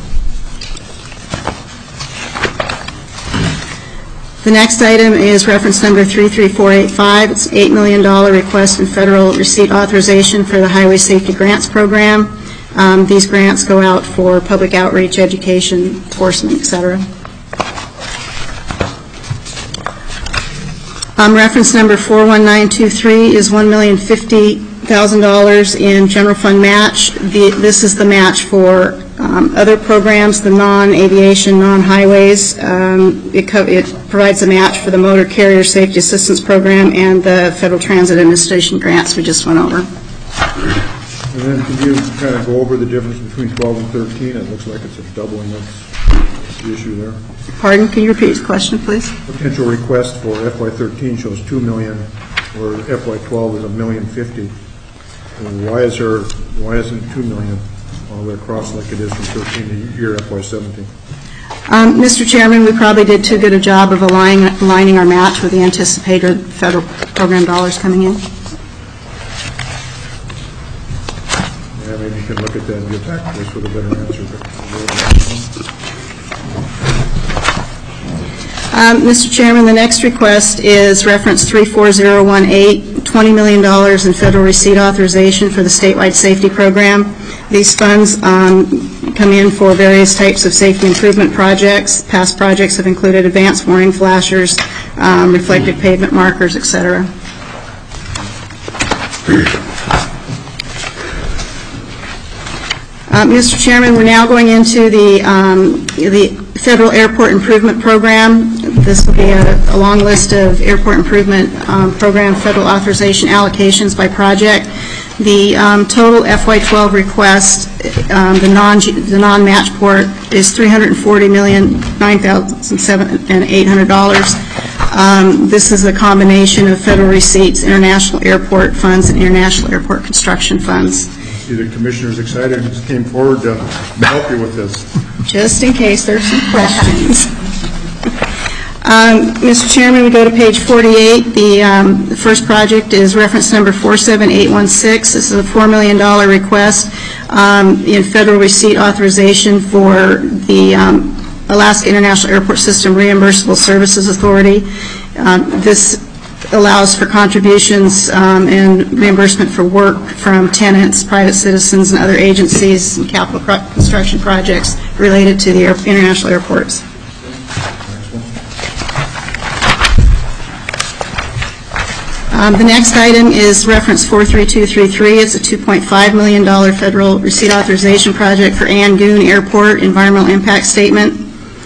The next item is reference number three three four eight five. It's an eight million dollars request in federal receipt authorization for the Highway Safety Grants Program. Um, these grants go out for public outreach, education, enforcement, et cetera. Um, reference number four one nine two three is one million fifty thousand dollars in general fund match. The, this is the match for um, other programs, the non-aviation, non-highways. Um, it, co it provides a match for the Motor Carrier Safety Assistance Program and the Federal Transit Administration grants we just went over. And then can you kind of go over the difference between twelve and thirteen? It looks like it's a doubling. That's the issue there. Pardon? Can you repeat the question, please? Potential request for F Y thirteen shows two million, where F Y twelve is a million fifty. Why is there? Why isn't two million all the way across like it is from thirteen to year F Y seventeen? Um, Mister Chairman, we probably did too good a job of aligning, aligning our match with the anticipated federal program dollars coming in. Yeah, maybe you can look at that and get back to us with a better answer. But Um, Mister Chairman, the next request is reference three four zero one eight, twenty million dollars in federal receipt authorization for the statewide safety program. These funds um, come in for various types of safety improvement projects. Past projects have included advanced warning flashers, um, reflective pavement markers, et cetera. Uh, Mister Chairman, we're now going into the um, the Federal Airport Improvement Program. This will be a, a long list of airport improvement um, program federal authorization allocations by project. The um, total F Y twelve request, um, the non the non-match port, is three hundred forty million nine thousand eight hundred dollars. Um, this is a combination of federal receipts, international airport funds, and international airport construction funds. See, the commissioner's excited and just came forward to help you with this. Just in case there's some questions. Um, Mister Chairman, we go to page forty-eight. The, um, the first project is reference number four seven eight one six. This is a four million dollars request um, in federal receipt authorization for the um, Alaska International Airport System Reimbursable Services Authority. Um, this allows for contributions um, and reimbursement for work from tenants, private citizens, and other agencies and capital pro construction projects related to the air international airports. Um, the next item is reference four three two three three. It's a two point five million dollars federal receipt authorization project for Angoon Airport Environmental Impact Statement.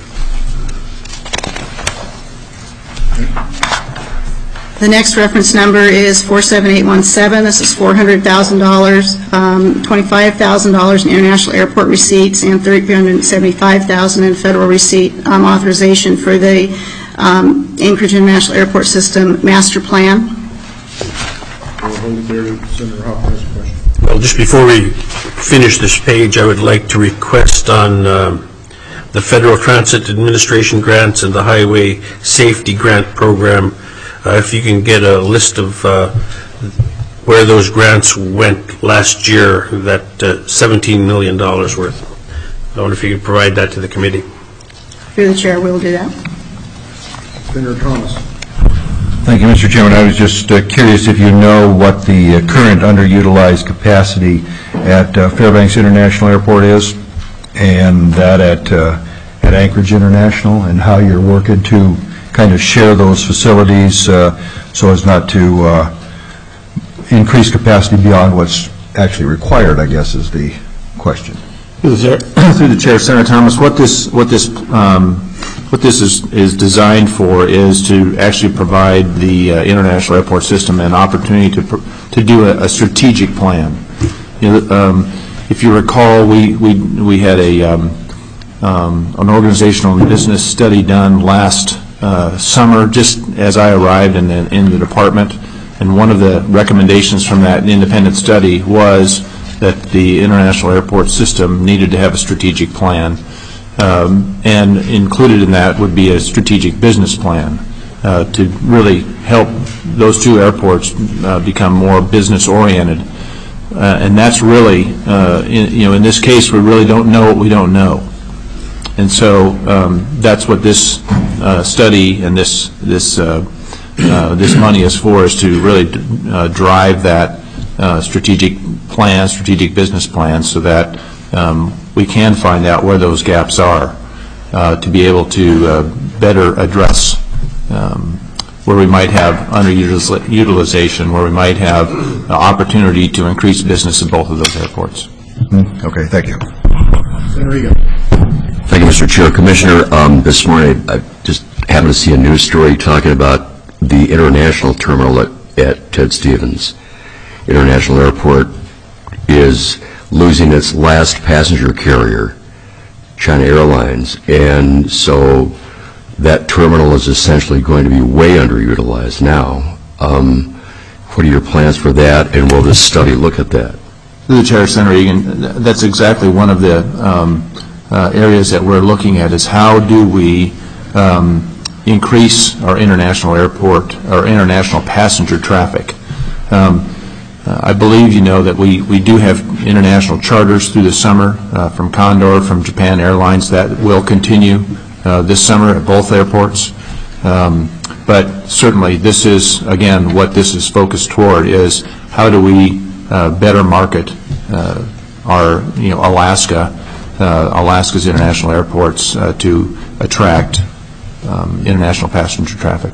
The next reference number is four seven eight one seven. This is four hundred thousand dollars, um, twenty-five thousand dollars in international airport receipts, and three hundred seventy-five thousand dollars in federal receipt um, authorization for the um, Anchorage International Airport System Master Plan. We'll hold it there to Senator Hoffman's question. Well, just before we finish this page, I would like to request on um, the Federal Transit Administration grants and the Highway Safety Grant Program, Uh, if you can get a list of uh, where those grants went last year, that uh, seventeen million dollars worth. I wonder if you could provide that to the committee. Through the chair, we will do that. Senator Thomas. Thank you, Mister Chairman. I was just uh, curious if you know what the uh, current underutilized capacity at uh, Fairbanks International Airport is, and that at, uh, at Anchorage International, and how you're working to kind of share those facilities uh, so as not to uh, increase capacity beyond what's actually required, I guess, is the question. Through the chair, Senator Thomas, what this what this um, what this is is designed for is to actually provide the uh, international airport system an opportunity to pr to do a, a strategic plan. You know, um, if you recall, we we we had a um, um, an organizational and business study done last Uh, summer, just as I arrived in the, in the department, and one of the recommendations from that independent study was that the international airport system needed to have a strategic plan, um, and included in that would be a strategic business plan uh, to really help those two airports uh, become more business oriented, uh, and that's really, uh, in, you know, in this case, we really don't know what we don't know. And so um, that's what this uh, study and this this uh, uh, this money is for, is to really uh, drive that uh, strategic plan, strategic business plan, so that um, we can find out where those gaps are, uh, to be able to uh, better address um, where we might have underutilization, where we might have uh, opportunity to increase business at both of those airports. Mm-hmm. Okay, thank you. Senator Egan. Thank you, Mister Chair. Commissioner, um, this morning I just happened to see a news story talking about the international terminal at, at Ted Stevens International Airport is losing its last passenger carrier, China Airlines, and so that terminal is essentially going to be way underutilized now. Um, what are your plans for that, and will this study look at that? Through the chair, Senator Egan, that's exactly one of the um, uh, areas that we're looking at, is how do we um, increase our international airport, our international passenger traffic. Um, uh, I believe you know that we, we do have international charters through the summer uh, from Condor, from Japan Airlines, that will continue uh, this summer at both airports. Um, But certainly, this is, again, what this is focused toward is how do we uh, better market uh, our, you know, Alaska, uh, Alaska's international airports uh, to attract um, international passenger traffic.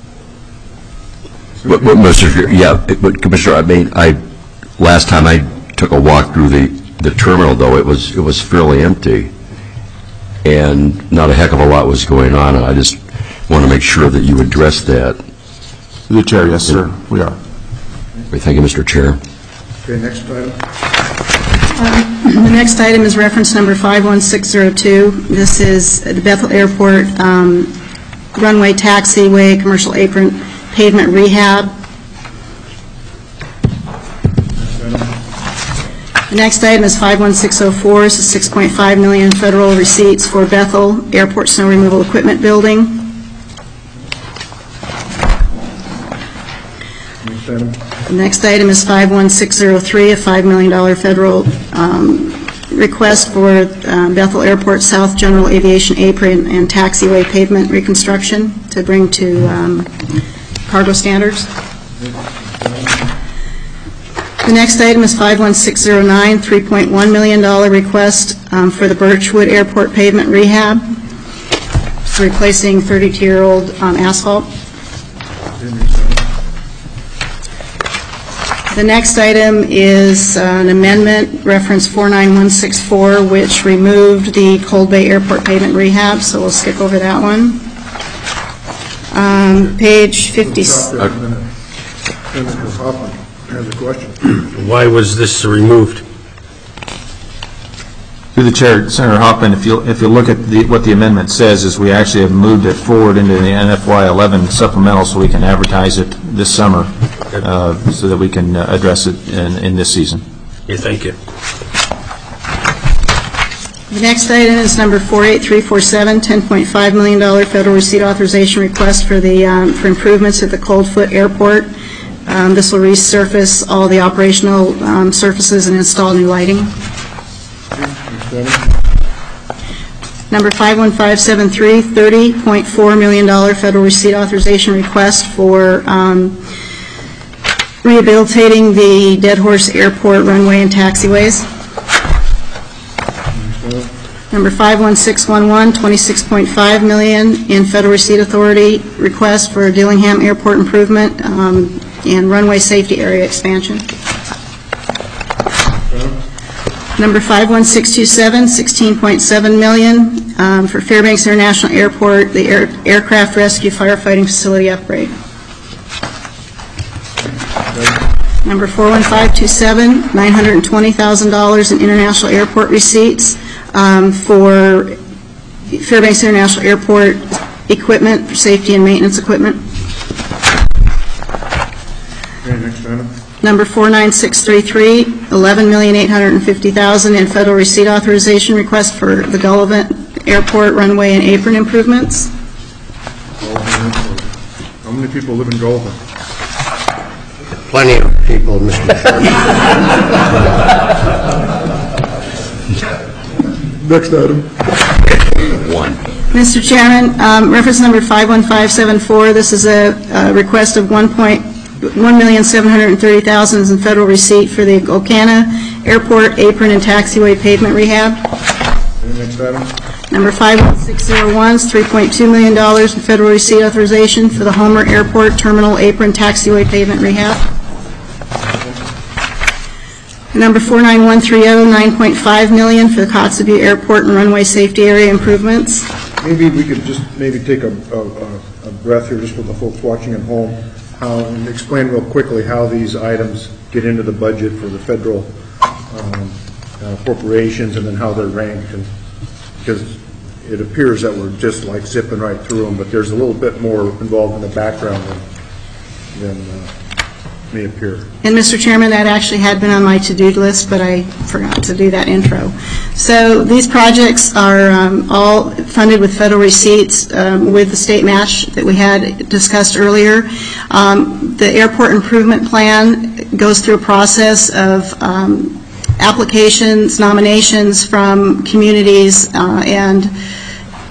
But, but Mister Yeah, but Commissioner, I mean, I last time I took a walk through the, the terminal, though, it was it was fairly empty, and not a heck of a lot was going on. And I just want to make sure that you address that. Through the chair, yes, sir, we are. Thank you, Mister Chair. Okay, next item. The next item is reference number five one six zero two. This is the Bethel Airport um, runway, taxiway, commercial apron, pavement rehab. The next item is five one six zero four. This is six point five million dollars federal receipts for Bethel Airport Snow Removal Equipment Building. The next item is five one six zero three, a five million dollars federal um, request for um, Bethel Airport South General Aviation Apron and Taxiway Pavement Reconstruction to bring to um, cargo standards. The next item is five one six zero nine, three point one million dollars request um, for the Birchwood Airport Pavement Rehab, replacing thirty-two-year-old um, asphalt. The next item is uh, an amendment, reference four nine one six four, which removed the Cold Bay Airport pavement rehab, so we'll skip over that one. Um, page fifty. Senator Hoffman has a question. Why was this removed? Through the chair, Senator Hoffman, if you if you look at the, what the amendment says, is we actually have moved it forward into the N F Y eleven supplemental so we can advertise it this summer, uh, so that we can uh, address it in, in this season. Yeah, thank you. The next item is number four eight three four seven, ten point five million dollars federal receipt authorization request for the um, for improvements at the Coldfoot Airport. Um, this will resurface all the operational um, surfaces and install new lighting. Number five one five seven three, thirty point four million dollars federal receipt authorization request for um, rehabilitating the Dead Horse Airport runway and taxiways. Number five one six one one, twenty-six point five million dollars in federal receipt authority request for Dillingham Airport improvement um, and runway safety area expansion. Number five one six two seven, sixteen point seven million dollars um, for Fairbanks International Airport, the air, aircraft rescue firefighting facility upgrade. Number four one five two seven, nine hundred twenty thousand dollars in international airport receipts um, for Fairbanks International Airport equipment, for safety and maintenance equipment. Okay, next item. Number four nine six three three, eleven million eight hundred fifty thousand dollars in federal receipt authorization request for the Gullivan Airport runway and apron improvements. How many people live in Gullivan? Plenty of people, Mister Chairman. Next item. One. Mister Chairman, um, reference number five one five seven four, this is a, a request of one million seven hundred thirty thousand dollars in federal receipt for the Ocana Airport apron and taxiway pavement rehab. Okay, next item. Number five one six zero one is three point two million dollars in federal receipt authorization for the Homer Airport terminal apron taxiway pavement rehab. Number four nine one three zero, nine point five million dollars for the Kotzebue Airport and runway safety area improvements. Maybe we could just maybe take a, a, a breath here just for the folks watching at home, how, and explain real quickly how these items get into the budget for the federal um, uh, appropriations and then how they're ranked. And, because it appears that we're just like zipping right through them, but there's a little bit more involved in the background than, than uh, may appear. And Mister Chairman, that actually had been on my to-do list, but I forgot to do that intro. So these projects are um, all funded with federal receipts um, with the state match that we had discussed earlier. Um, the airport improvement plan goes through a process of um, applications, nominations from communities, uh, and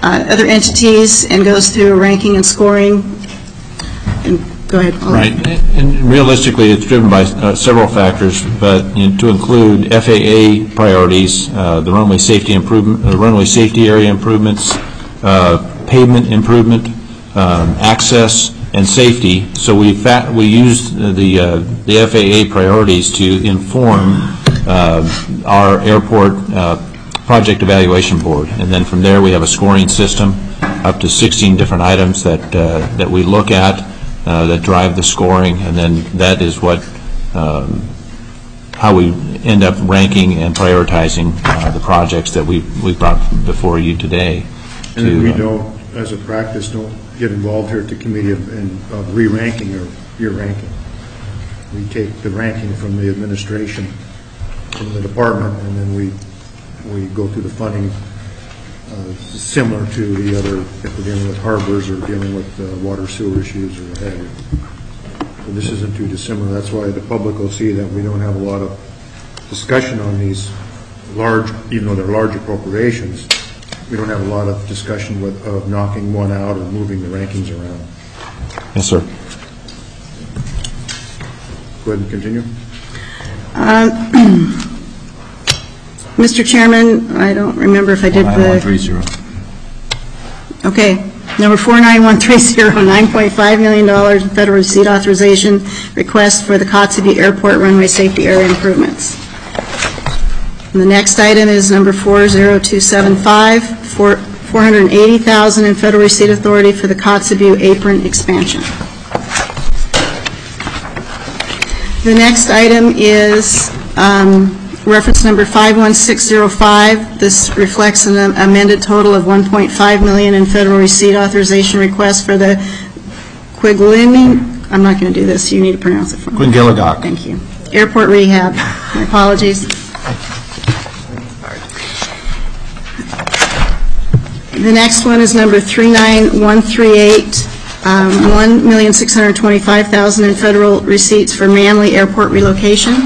uh, other entities and goes through ranking and scoring. And go ahead. I'll- Right, and realistically, it's driven by uh, several factors, but you know, to include F A A priorities, uh, the runway safety improvement, uh, runway safety area improvements, uh, pavement improvement, um, access, and safety. So we fa we used the uh, the F A A priorities to inform uh, our airport uh, project evaluation board, and then from there we have a scoring system up to sixteen different items that uh, that we look at uh, that drive the scoring, and then that is what um, how we end up ranking and prioritizing uh, the projects that we we brought before you today. And to, we uh, don't, as a practice, don't get involved here at the committee of, in, of re-ranking or your ranking. We take the ranking from the administration, from the department, and then we we go through the funding uh, similar to the other, if we're dealing with harbors or dealing with uh, water sewer issues or what have you. So this isn't too dissimilar. That's why the public will see that we don't have a lot of discussion on these large, even though they're large appropriations, we don't have a lot of discussion with, of knocking one out or moving the rankings around. Yes, sir. Go ahead and continue. Um, Mister Chairman, I don't remember if I did nine one the, three zero. okay, number four nine one three zero, nine point five million dollars in federal receipt authorization request for the Kotzebue Airport runway safety area improvements. And the next item is number four zero two seven five, for four hundred eighty thousand dollars in federal receipt authority for the Kotzebue apron expansion. The next item is um, reference number five one six zero five. This reflects an amended total of one point five million dollars in federal receipt authorization request for the Quiglini, I'm not going to do this, you need to pronounce it for me. Quingiligok. Thank you. Airport rehab. My apologies. The next one is number three nine one three eight, um, one million six hundred twenty-five thousand dollars in federal receipts for Manly Airport relocation.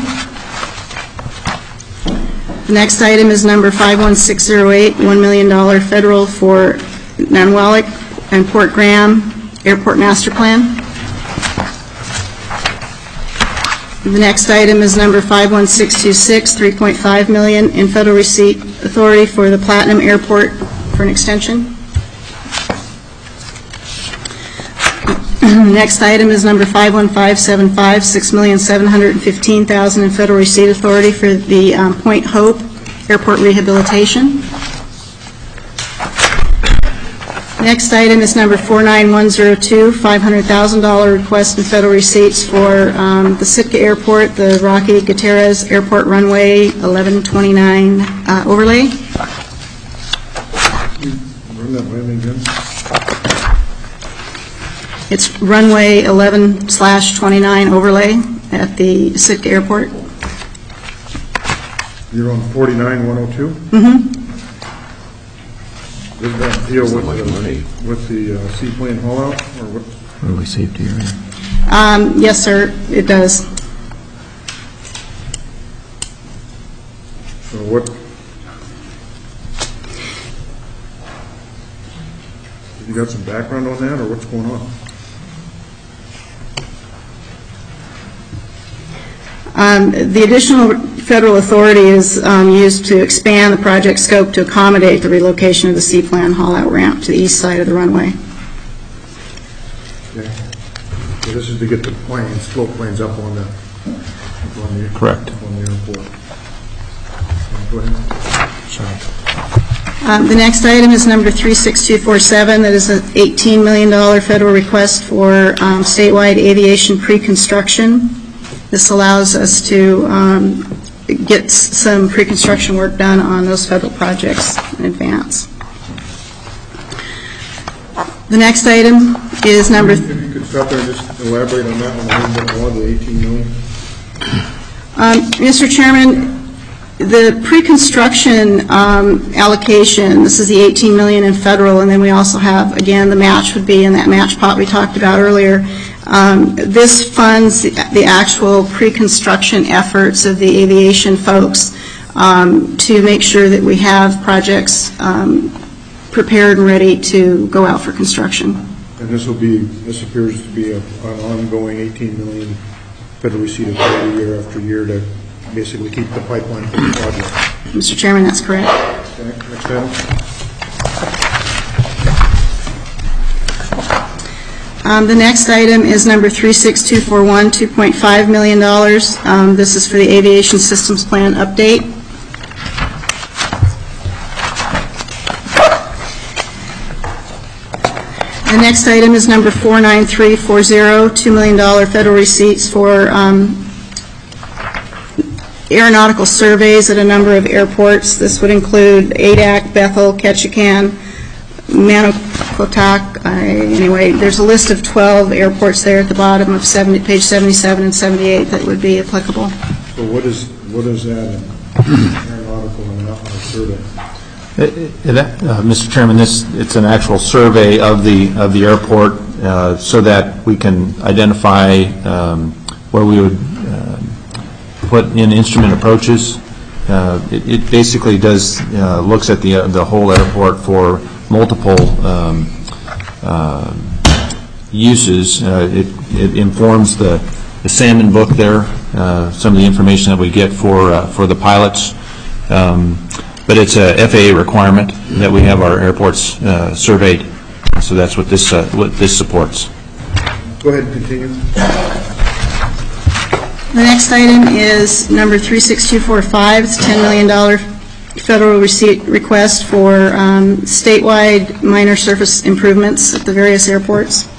The next item is number five one six zero eight, one million dollars federal for Nanwalek and Port Graham Airport Master Plan. The next item is number five one six two six, three point five million dollars in federal receipt authority for the Platinum Airport for an extension. Next item is number five one five seven five, six million seven hundred fifteen thousand dollars in federal receipt authority for the um, Point Hope Airport rehabilitation. Next item is number four nine one zero two, five hundred thousand dollars request in federal receipts for um, the Sitka Airport, the Rocky Gutierrez Airport runway eleven twenty-nine uh, overlay. Run that by me again. It's runway eleven slash twenty-nine overlay at the Sitka Airport. You're on forty-nine one oh two? Mm-hmm. Does that deal with the, with the uh, seaplane haul out, or what? Runway safety area. Um, yes, sir, it does. So what? You got some background on that, or what's going on? Um, the additional federal authority is um, used to expand the project scope to accommodate the relocation of the seaplane haul-out ramp to the east side of the runway. Okay. So this is to get the planes, float planes up on the, up on the Correct. on the airport. Go ahead. Sorry. Um, the next item is number three six two four seven. That is an eighteen million dollars federal request for um, statewide aviation pre-construction. This allows us to um, get s- some pre-construction work done on those federal projects in advance. The next item is number... If you could stop there and just elaborate on that one a little bit more, the eighteen million. Um, Mister Chairman, the pre-construction um, allocation, this is the eighteen million dollars in federal, and then we also have, again, the match would be in that match pot we talked about earlier. Um, this funds the, the actual pre-construction efforts of the aviation folks um, to make sure that we have projects um, prepared and ready to go out for construction. And this will be, this appears to be a- an ongoing eighteen million federal receipt of year after year to basically keep the pipeline for the project. Mister Chairman, that's correct. Okay, next item. Um, The next item is number three six two four one, two point five million dollars. Um, This is for the Aviation Systems Plan update. The next item is number four nine three four zero, two million dollars federal receipts for um, aeronautical surveys at a number of airports. This would include A D A C, Bethel, Ketchikan, Manakotak. Uh, anyway, there's a list of twelve airports there at the bottom of seventy, page seventy-seven and seventy-eight that would be applicable. So what is, what is that in aeronautical and not on a survey? Uh, that- uh, Mister Chairman, this, it's an actual survey of the, of the airport uh, so that we can identify um, where we would um, put in instrument approaches. Uh, It it basically does, uh, looks at the, uh, the whole airport for multiple um, uh, uses. Uh, It it informs the the Salmon book there, uh, some of the information that we get for, uh, for the pilots. Um, But it's a F A A requirement that we have our airports uh, surveyed, so that's what this, uh, what this supports. Go ahead and continue. The next item is number three six two four five. It's a ten million dollars federal receipt request for um, statewide minor surface improvements at the various airports.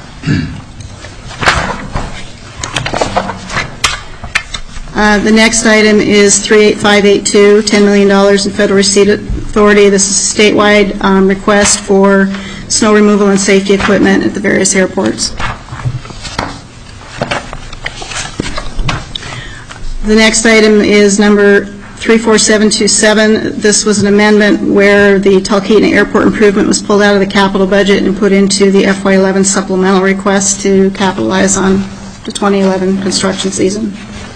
Uh, The next item is three eight five eight two, ten million dollars in federal receipt authority. This is a statewide um, request for snow removal and safety equipment at the various airports. The next item is number three four seven two seven. This was an amendment where the Talkeetna Airport improvement was pulled out of the capital budget and put into the F Y eleven supplemental request to capitalize on the twenty eleven construction season.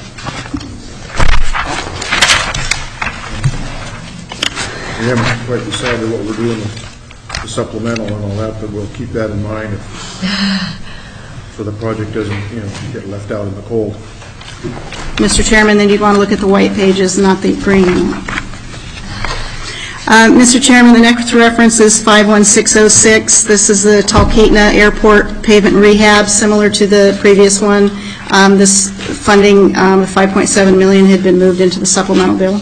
We haven't quite decided what we're doing with the supplemental and all that, but we'll keep that in mind if- so the project doesn't, you know, get left out in the cold. Mister Chairman, then you'd want to look at the white pages, not the green. Uh, Mister Chairman, the next reference is five one six oh six. This is the Talkeetna Airport pavement rehab, similar to the previous one. Um, This funding um, of five point seven million dollars had been moved into the supplemental bill.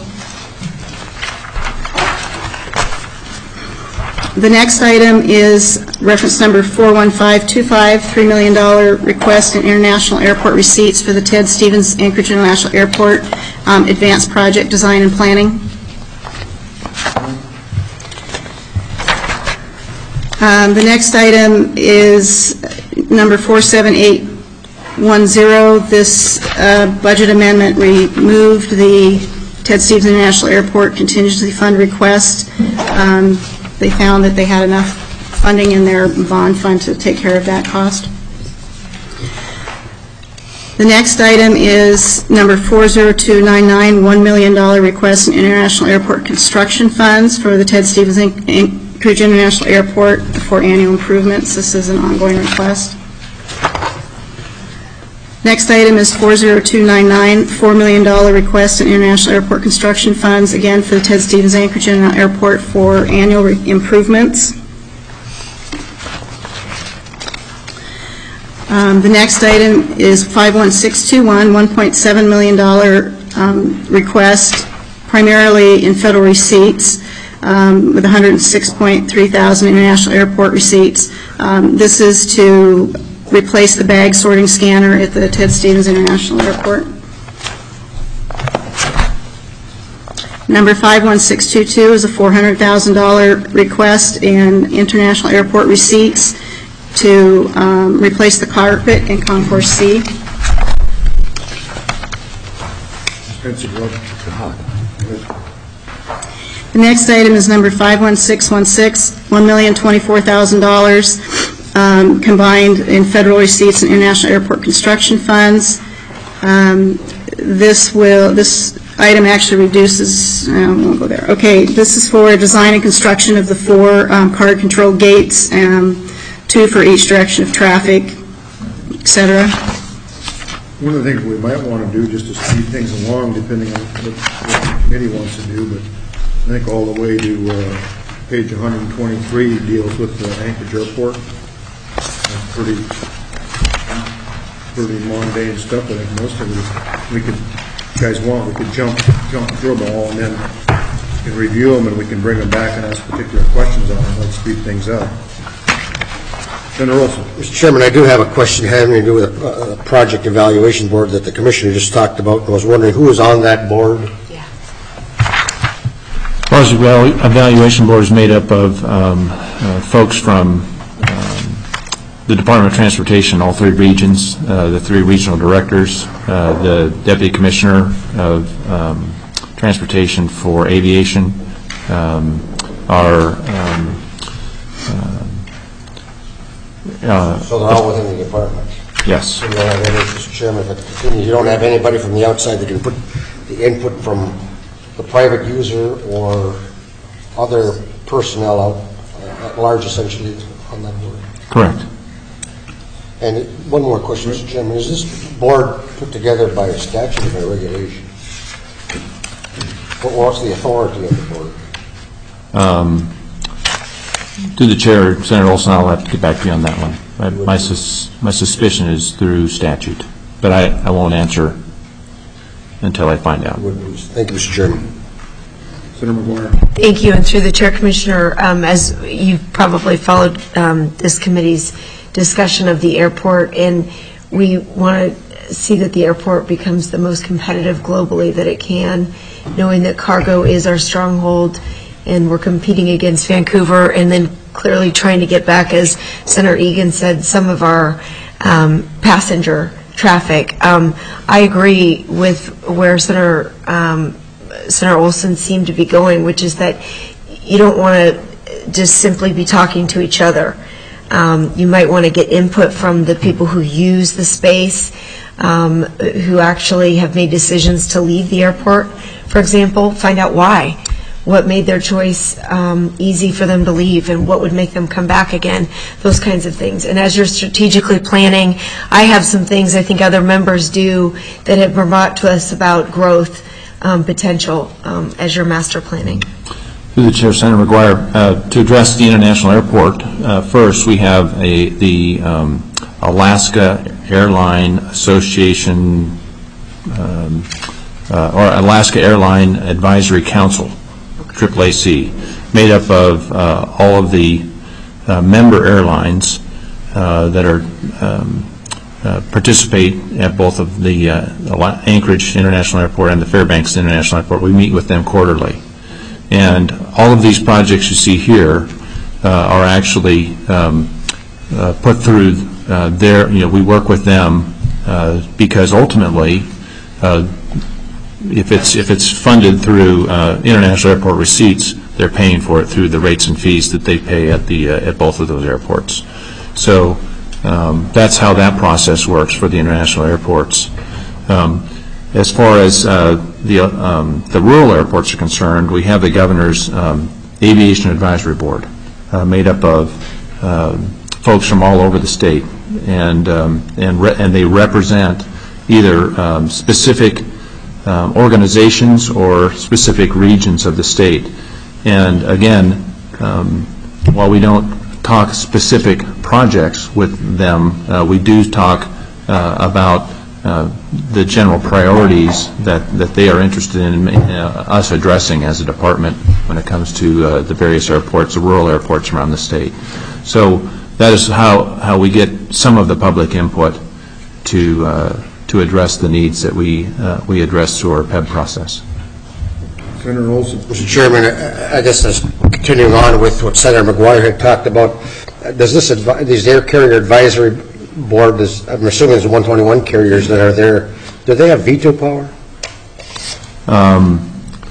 The next item is reference number four one five two five, three million dollars request in international airport receipts for the Ted Stevens Anchorage International Airport um, Advanced Project Design and Planning. Um, The next item is number four seven eight one zero. This uh, budget amendment removed the Ted Stevens International Airport contingency fund request. Um, They found that they had enough funding in their bond fund to take care of that cost. The next item is number four zero two nine nine, one million dollars request in international airport construction funds for the Ted Stevens Anchorage International Airport for annual improvements. This is an ongoing request. Next item is four zero two nine nine, four million dollars request in international airport construction funds, again for the Ted Stevens Anchorage International Airport for annual re- improvements. Um, The next item is five one six two one, one point seven million dollars um, request, primarily in federal receipts, um, with one hundred six point three thousand international airport receipts. Um, This is to replace the bag sorting scanner at the Ted Stevens International Airport. Number five one six two two is a four hundred thousand dollars request in international airport receipts to um, replace the carpet in Concourse C. Expensive road. The next item is number five one six one six, one million twenty-four thousand dollars um, combined in federal receipts and international airport construction funds. Um, This will, this item actually reduces, I won't go there. Okay, this is for design and construction of the four um, card control gates, um, two for each direction of traffic, et cetera. One of the things we might want to do, just to speed things along, depending on what, what the committee wants to do, but I think all the way to uh, page one hundred twenty-three deals with the Anchorage Airport. That's pretty, pretty mundane stuff. I think most of it, we could, if you guys want, we could jump, jump through them all, and then we can review them, and we can bring them back and ask particular questions on them. Let's speed things up. Senator Olson. Mister Chairman, I do have a question having to do with a, a project evaluation board that the commissioner just talked about. I was wondering who is on that board. Yeah. Project Evaluation Board is made up of um, uh, folks from um, the Department of Transportation, all three regions, uh, the three regional directors, uh, the Deputy Commissioner of um, Transportation for Aviation, um, our um, uh, Uh, so they're all within the department. Yes. So you don't have any, Mister Chairman, if I continue, you don't have anybody from the outside that can put the input from the private user or other personnel out uh, at large, essentially, on that board. Correct. And one more question, Mister Chairman. Is this board put together by a statute or by regulation? What's the authority of the board? Um, To the chair, Senator Olson, I'll have to get back to you on that one. My, my, sus, my suspicion is through statute, but I, I won't answer until I find out. Thank you, Mister Chairman. Senator McGuire. Thank you, and through the chair, Commissioner, um, as you've probably followed um, this committee's discussion of the airport, and we want to see that the airport becomes the most competitive globally that it can, knowing that cargo is our stronghold, and we're competing against Vancouver, and then clearly trying to get back, as Senator Egan said, some of our um, passenger traffic. Um, I agree with where Senator um, Senator Olson seemed to be going, which is that you don't want to just simply be talking to each other. Um, you might want to get input from the people who use the space, um, who actually have made decisions to leave the airport, for example, find out why. What made their choice um, easy for them to leave, and what would make them come back again, those kinds of things. And as you're strategically planning, I have some things I think other members do that have been brought to us about growth um, potential um, as you're master planning. Through the chair, Senator McGuire, uh, to address the international airport, uh, first we have a, the um, Alaska Airline Association um, uh, or Alaska Airline Advisory Council, triple A C, made up of uh, all of the uh, member airlines uh, that are um, uh, participate at both of the uh, Anchorage International Airport and the Fairbanks International Airport. We meet with them quarterly. And all of these projects you see here uh, are actually um, uh, put through uh, their, you know, we work with them uh, because ultimately uh, If it's if it's funded through uh, international airport receipts, they're paying for it through the rates and fees that they pay at the uh, at both of those airports. So um, that's how that process works for the international airports. Um, as far as uh, the um, the rural airports are concerned, we have the governor's um, aviation advisory board, uh, made up of uh, folks from all over the state, and um, and re and they represent either um, specific Um, organizations or specific regions of the state. And again, um, while we don't talk specific projects with them, uh, we do talk uh, about uh, the general priorities that, that they are interested in uh, us addressing as a department when it comes to uh, the various airports, the rural airports around the state. So that is how, how we get some of the public input to uh, to address the needs that we uh, we address through our P E B process. Senator Olson. Mister Chairman, I, I guess that's continuing on with what Senator McGuire had talked about. Does this advi these air carrier advisory board, is, I'm assuming it's the one twenty-one carriers that are there, do they have veto power? Um,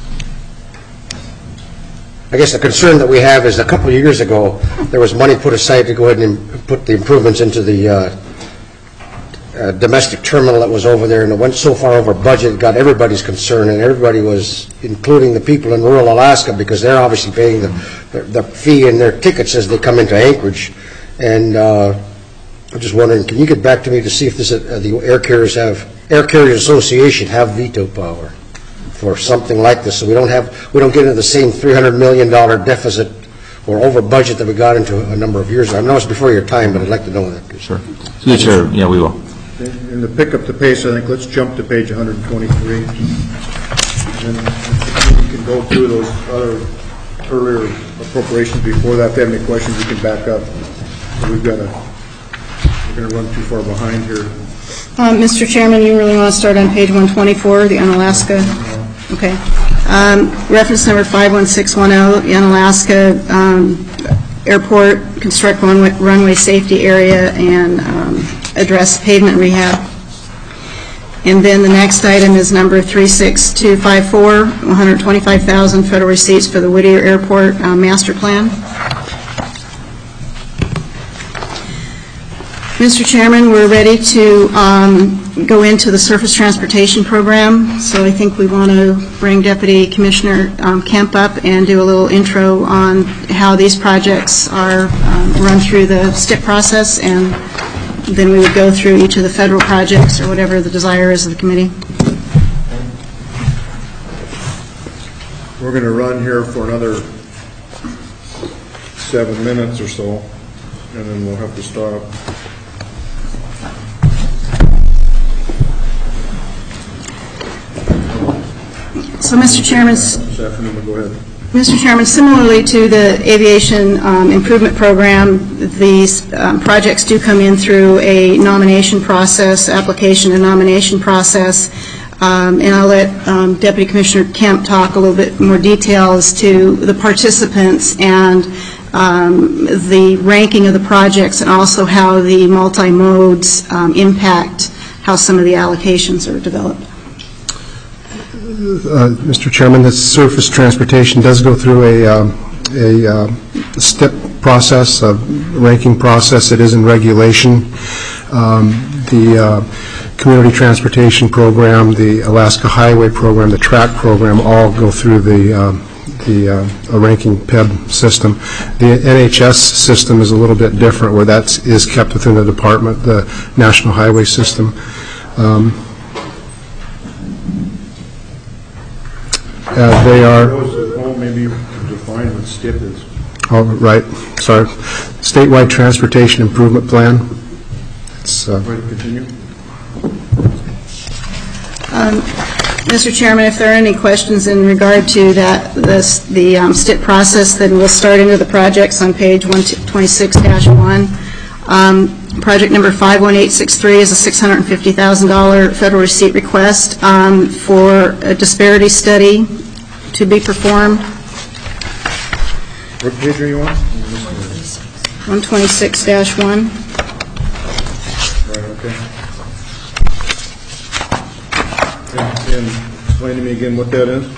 I guess the concern that we have is a couple of years ago there was money put aside to go ahead and put the improvements into the uh, uh, domestic terminal that was over there, and it went so far over budget, it got everybody's concern, and everybody was, including the people in rural Alaska, because they're obviously paying the, the, the fee in their tickets as they come into Anchorage. And uh, I'm just wondering, can you get back to me to see if this, uh, the Air Carriers have, Air Carriers Association have veto power for something like this, so we don't have, we don't get into the same three hundred million dollar deficit or over budget that we got into a number of years ago. I know it's before your time, but I'd like to know that. Sure. Through the chair, yeah, we will. And to pick up the pace, I think let's jump to page one twenty-three. And then we can go through those other earlier appropriations before that. If they have any questions, you can back up. We've got to, we're going to run too far behind here. Um, Mister Chairman, you really want to start on page one twenty-four, the Unalaska? Okay. Um, reference number five one six one zero, the Unalaska um, Airport, construct runway, runway safety area and um, address pavement rehab. And then the next item is number three six two five four, one hundred twenty-five thousand federal receipts for the Whittier Airport uh, master plan. Mister Chairman, we're ready to um, go into the surface transportation program, so I think we want to bring Deputy Commissioner um, Kemp up and do a little intro on how these projects are um, run through the S T I P process, and then we would go through each of the federal projects or whatever the desire is of the committee. We're going to run here for another seven minutes or so, and then we'll have to stop. So, Mister Chairman, This afternoon, go ahead. Mister Chairman, similarly to the aviation um, improvement program, these um, projects do come in through a nomination process, application and nomination process, um, and I'll let um, Deputy Commissioner Kemp talk a little bit more detail as to the participants and um, the ranking of the projects, and also how the multi-modes um, impact how some of the allocations are developed. Uh, Mister Chairman, this surface transportation does go through a, um, a uh, S T I P process, a ranking process. It is in regulation. Um, the uh, Community Transportation Program, the Alaska Highway Program, the TRACK program all go through the, uh, the uh, a ranking P E B system. The N H S system is a little bit different, where that is kept within the department, the National Highway System. Um, Uh, they are. Those at home, maybe you can define what S T I P is. Oh, right. Sorry. Statewide Transportation Improvement Plan. It's. Uh, Way to continue. Um, Mister Chairman, if there are any questions in regard to that, this, the um, S T I P process, then we'll start into the projects on page one twenty-six dash one. Um, project number five one eight six three is a six hundred fifty thousand dollars federal receipt request um, for a disparity study to be performed. What page are you on? one twenty-six dash one. Right, okay. And, and explain to me again what that is.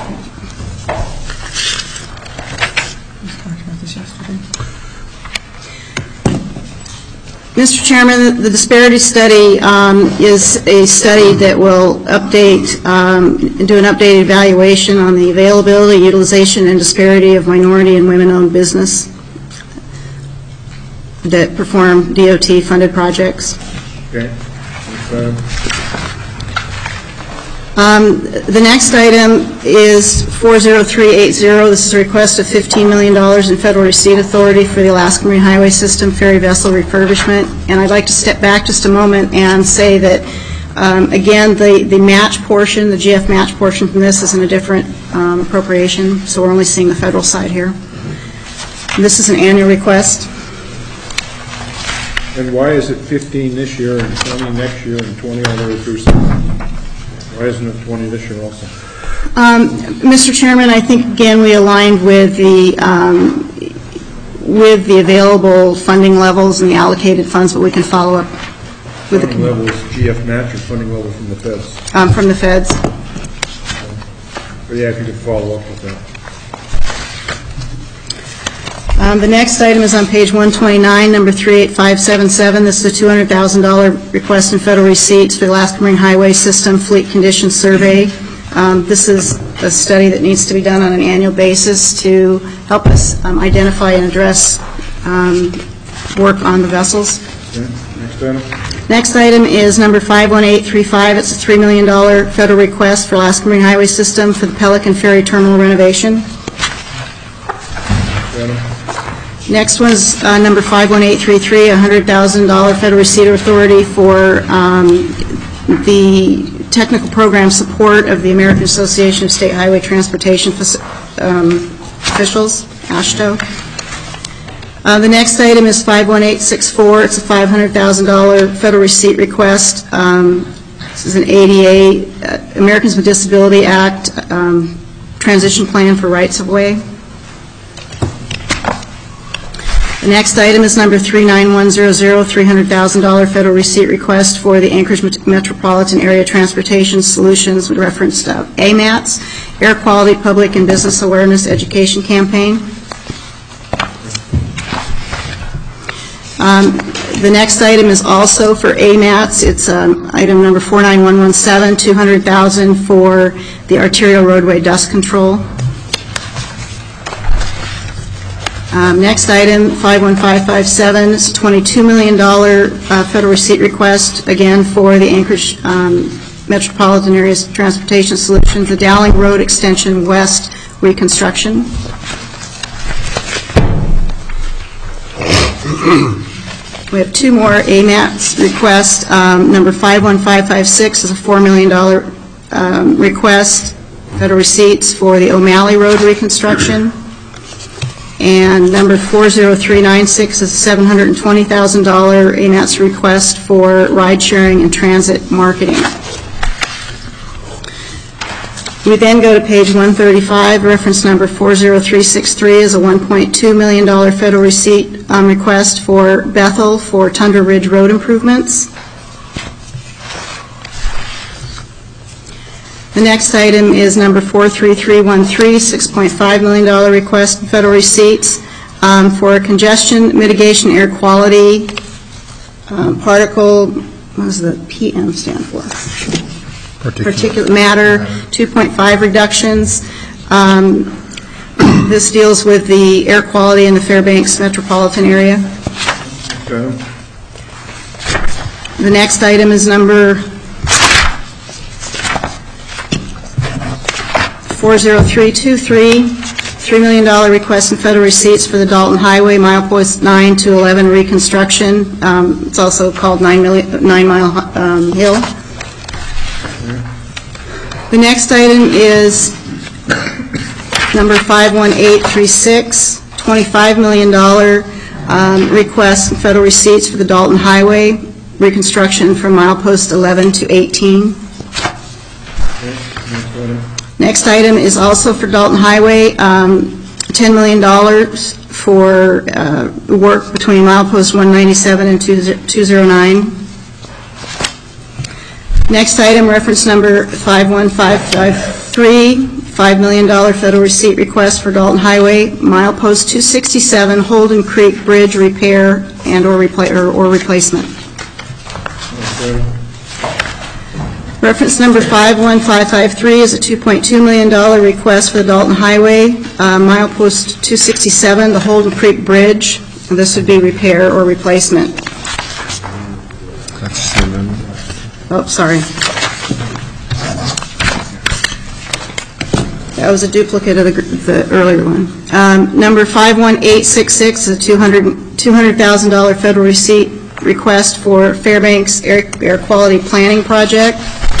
Mister Chairman, the disparity study um, is a study that will update, um, do an updated evaluation on the availability, utilization, and disparity of minority and women-owned business that perform D O T-funded projects. Okay. Um, the next item is four zero three eight zero. This is a request of fifteen million dollars in federal receipt authority for the Alaska Marine Highway System ferry vessel refurbishment. And I'd like to step back just a moment and say that, um, again, the, the match portion, the G F match portion from this is in a different um, appropriation, so we're only seeing the federal side here. And this is an annual request. And why is it fifteen this year and twenty next year and twenty all the way through summer? Why isn't it twenty this year also? Um, Mister Chairman, I think, again, we aligned with the um, with the available funding levels and the allocated funds, but we can follow up with Funding the level is G F match or funding level from the feds? um, from the feds. But yeah, if you could follow up with Um, The next item is on page one twenty-nine, number three eight five seven seven. This is a two hundred thousand dollars request in federal receipts for the Alaska Marine Highway System Fleet Condition Survey. Um, This is a study that needs to be done on an annual basis to help us um, identify and address um, work on the vessels. Okay, next item. Next item is number five one eight three five. It's a three million dollars federal request for Alaska Marine Highway System for the Pelican Ferry Terminal renovation. Next one is uh, number five one eight three three, one hundred thousand dollars federal receipt authority for um, the technical program support of the American Association of State Highway Transportation um, Officials, AASHTO. Uh, the next item is five one eight six four. It's a five hundred thousand dollars federal receipt request. Um, this is an A D A, uh, Americans with Disability Act um, transition plan for rights-of-way. The next item is number three nine one zero zero, three hundred thousand dollars federal receipt request for the Anchorage Met- Metropolitan Area Transportation Solutions with reference to A MATS, Air Quality Public and Business Awareness Education Campaign. Um, the next item is also for A MATS. It's um, item number four nine one one seven, two hundred thousand dollars for the arterial roadway dust control. Um, next item, five one five five seven, is a twenty-two million dollars uh, federal receipt request, again for the Anchorage um, Metropolitan Area Transportation Solutions, the Dowling Road Extension West reconstruction. We have two more A MATS requests. Um, number five one five five six is a four million dollars um, request, federal receipts for the O'Malley Road reconstruction. And number four zero three nine six is a seven hundred twenty thousand dollars A MATS request for ride-sharing and transit marketing. We then go to page one thirty-five. Reference number four zero three six three is a one point two million dollars federal receipt um, request for Bethel for Tundra Ridge road improvements. The next item is number four three three one three, six point five million dollars request in federal receipts um, for congestion mitigation air quality um, particle, what does the P M stand for? Particulate matter, two point five reductions. Um, this deals with the air quality in the Fairbanks metropolitan area. Okay. The next item is number four zero three two three, three million dollars request in federal receipts for the Dalton Highway milepost nine to eleven reconstruction. Um, it's also called Nine, million, nine Mile um, Hill. The next item is number five one eight three six, twenty-five million dollars um, request in federal receipts for the Dalton Highway reconstruction from milepost eleven to eighteen. Next item is also for Dalton Highway, um, ten million dollars for uh, work between milepost one ninety-seven and two oh nine. Next item, reference number five one five five three, five million dollars federal receipt request for Dalton Highway, milepost two sixty-seven, Holden Creek Bridge repair and or, repla or, or replacement. Okay. Reference number five one five five three is a two point two million dollars request for the Dalton Highway, uh, milepost two sixty-seven, the Holden Creek Bridge. And this would be repair or replacement. That's the amendment. Oh, sorry. That was a duplicate of the, the earlier one. Um, number five one eight six six is a two hundred thousand dollars federal receipt request for Fairbanks Air, Air Quality Planning Project.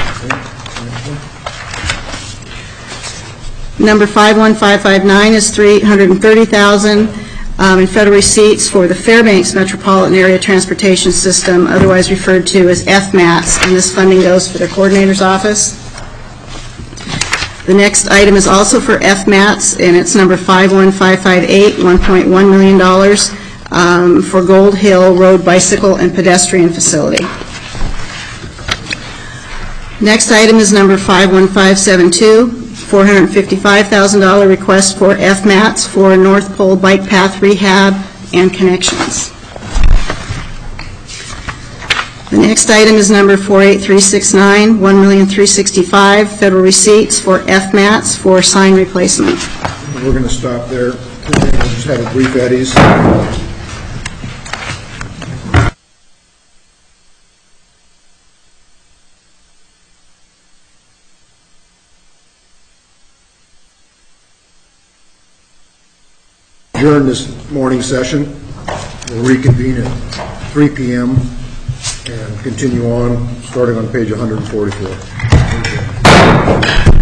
Number five one five five nine is three hundred thirty thousand dollars um, in federal receipts for the Fairbanks Metropolitan Area Transportation System, otherwise referred to as F MATS, and this funding goes for their coordinator's office. The next item is also for F MATS, and it's number five one five five eight, one point one million dollars um, for Gold Hill Road Bicycle and Pedestrian Facility. Next item is number five one five seven two, four hundred fifty-five thousand dollars request for F MATs for North Pole Bike Path Rehab and Connections. The next item is number four eight three six nine, one million three hundred sixty-five thousand dollars federal receipts for F MATs for sign replacement. We're going to stop there. We'll just have a brief Eddie's. Adjourn this morning session. We'll reconvene at three p m and continue on, starting on page one hundred forty-four.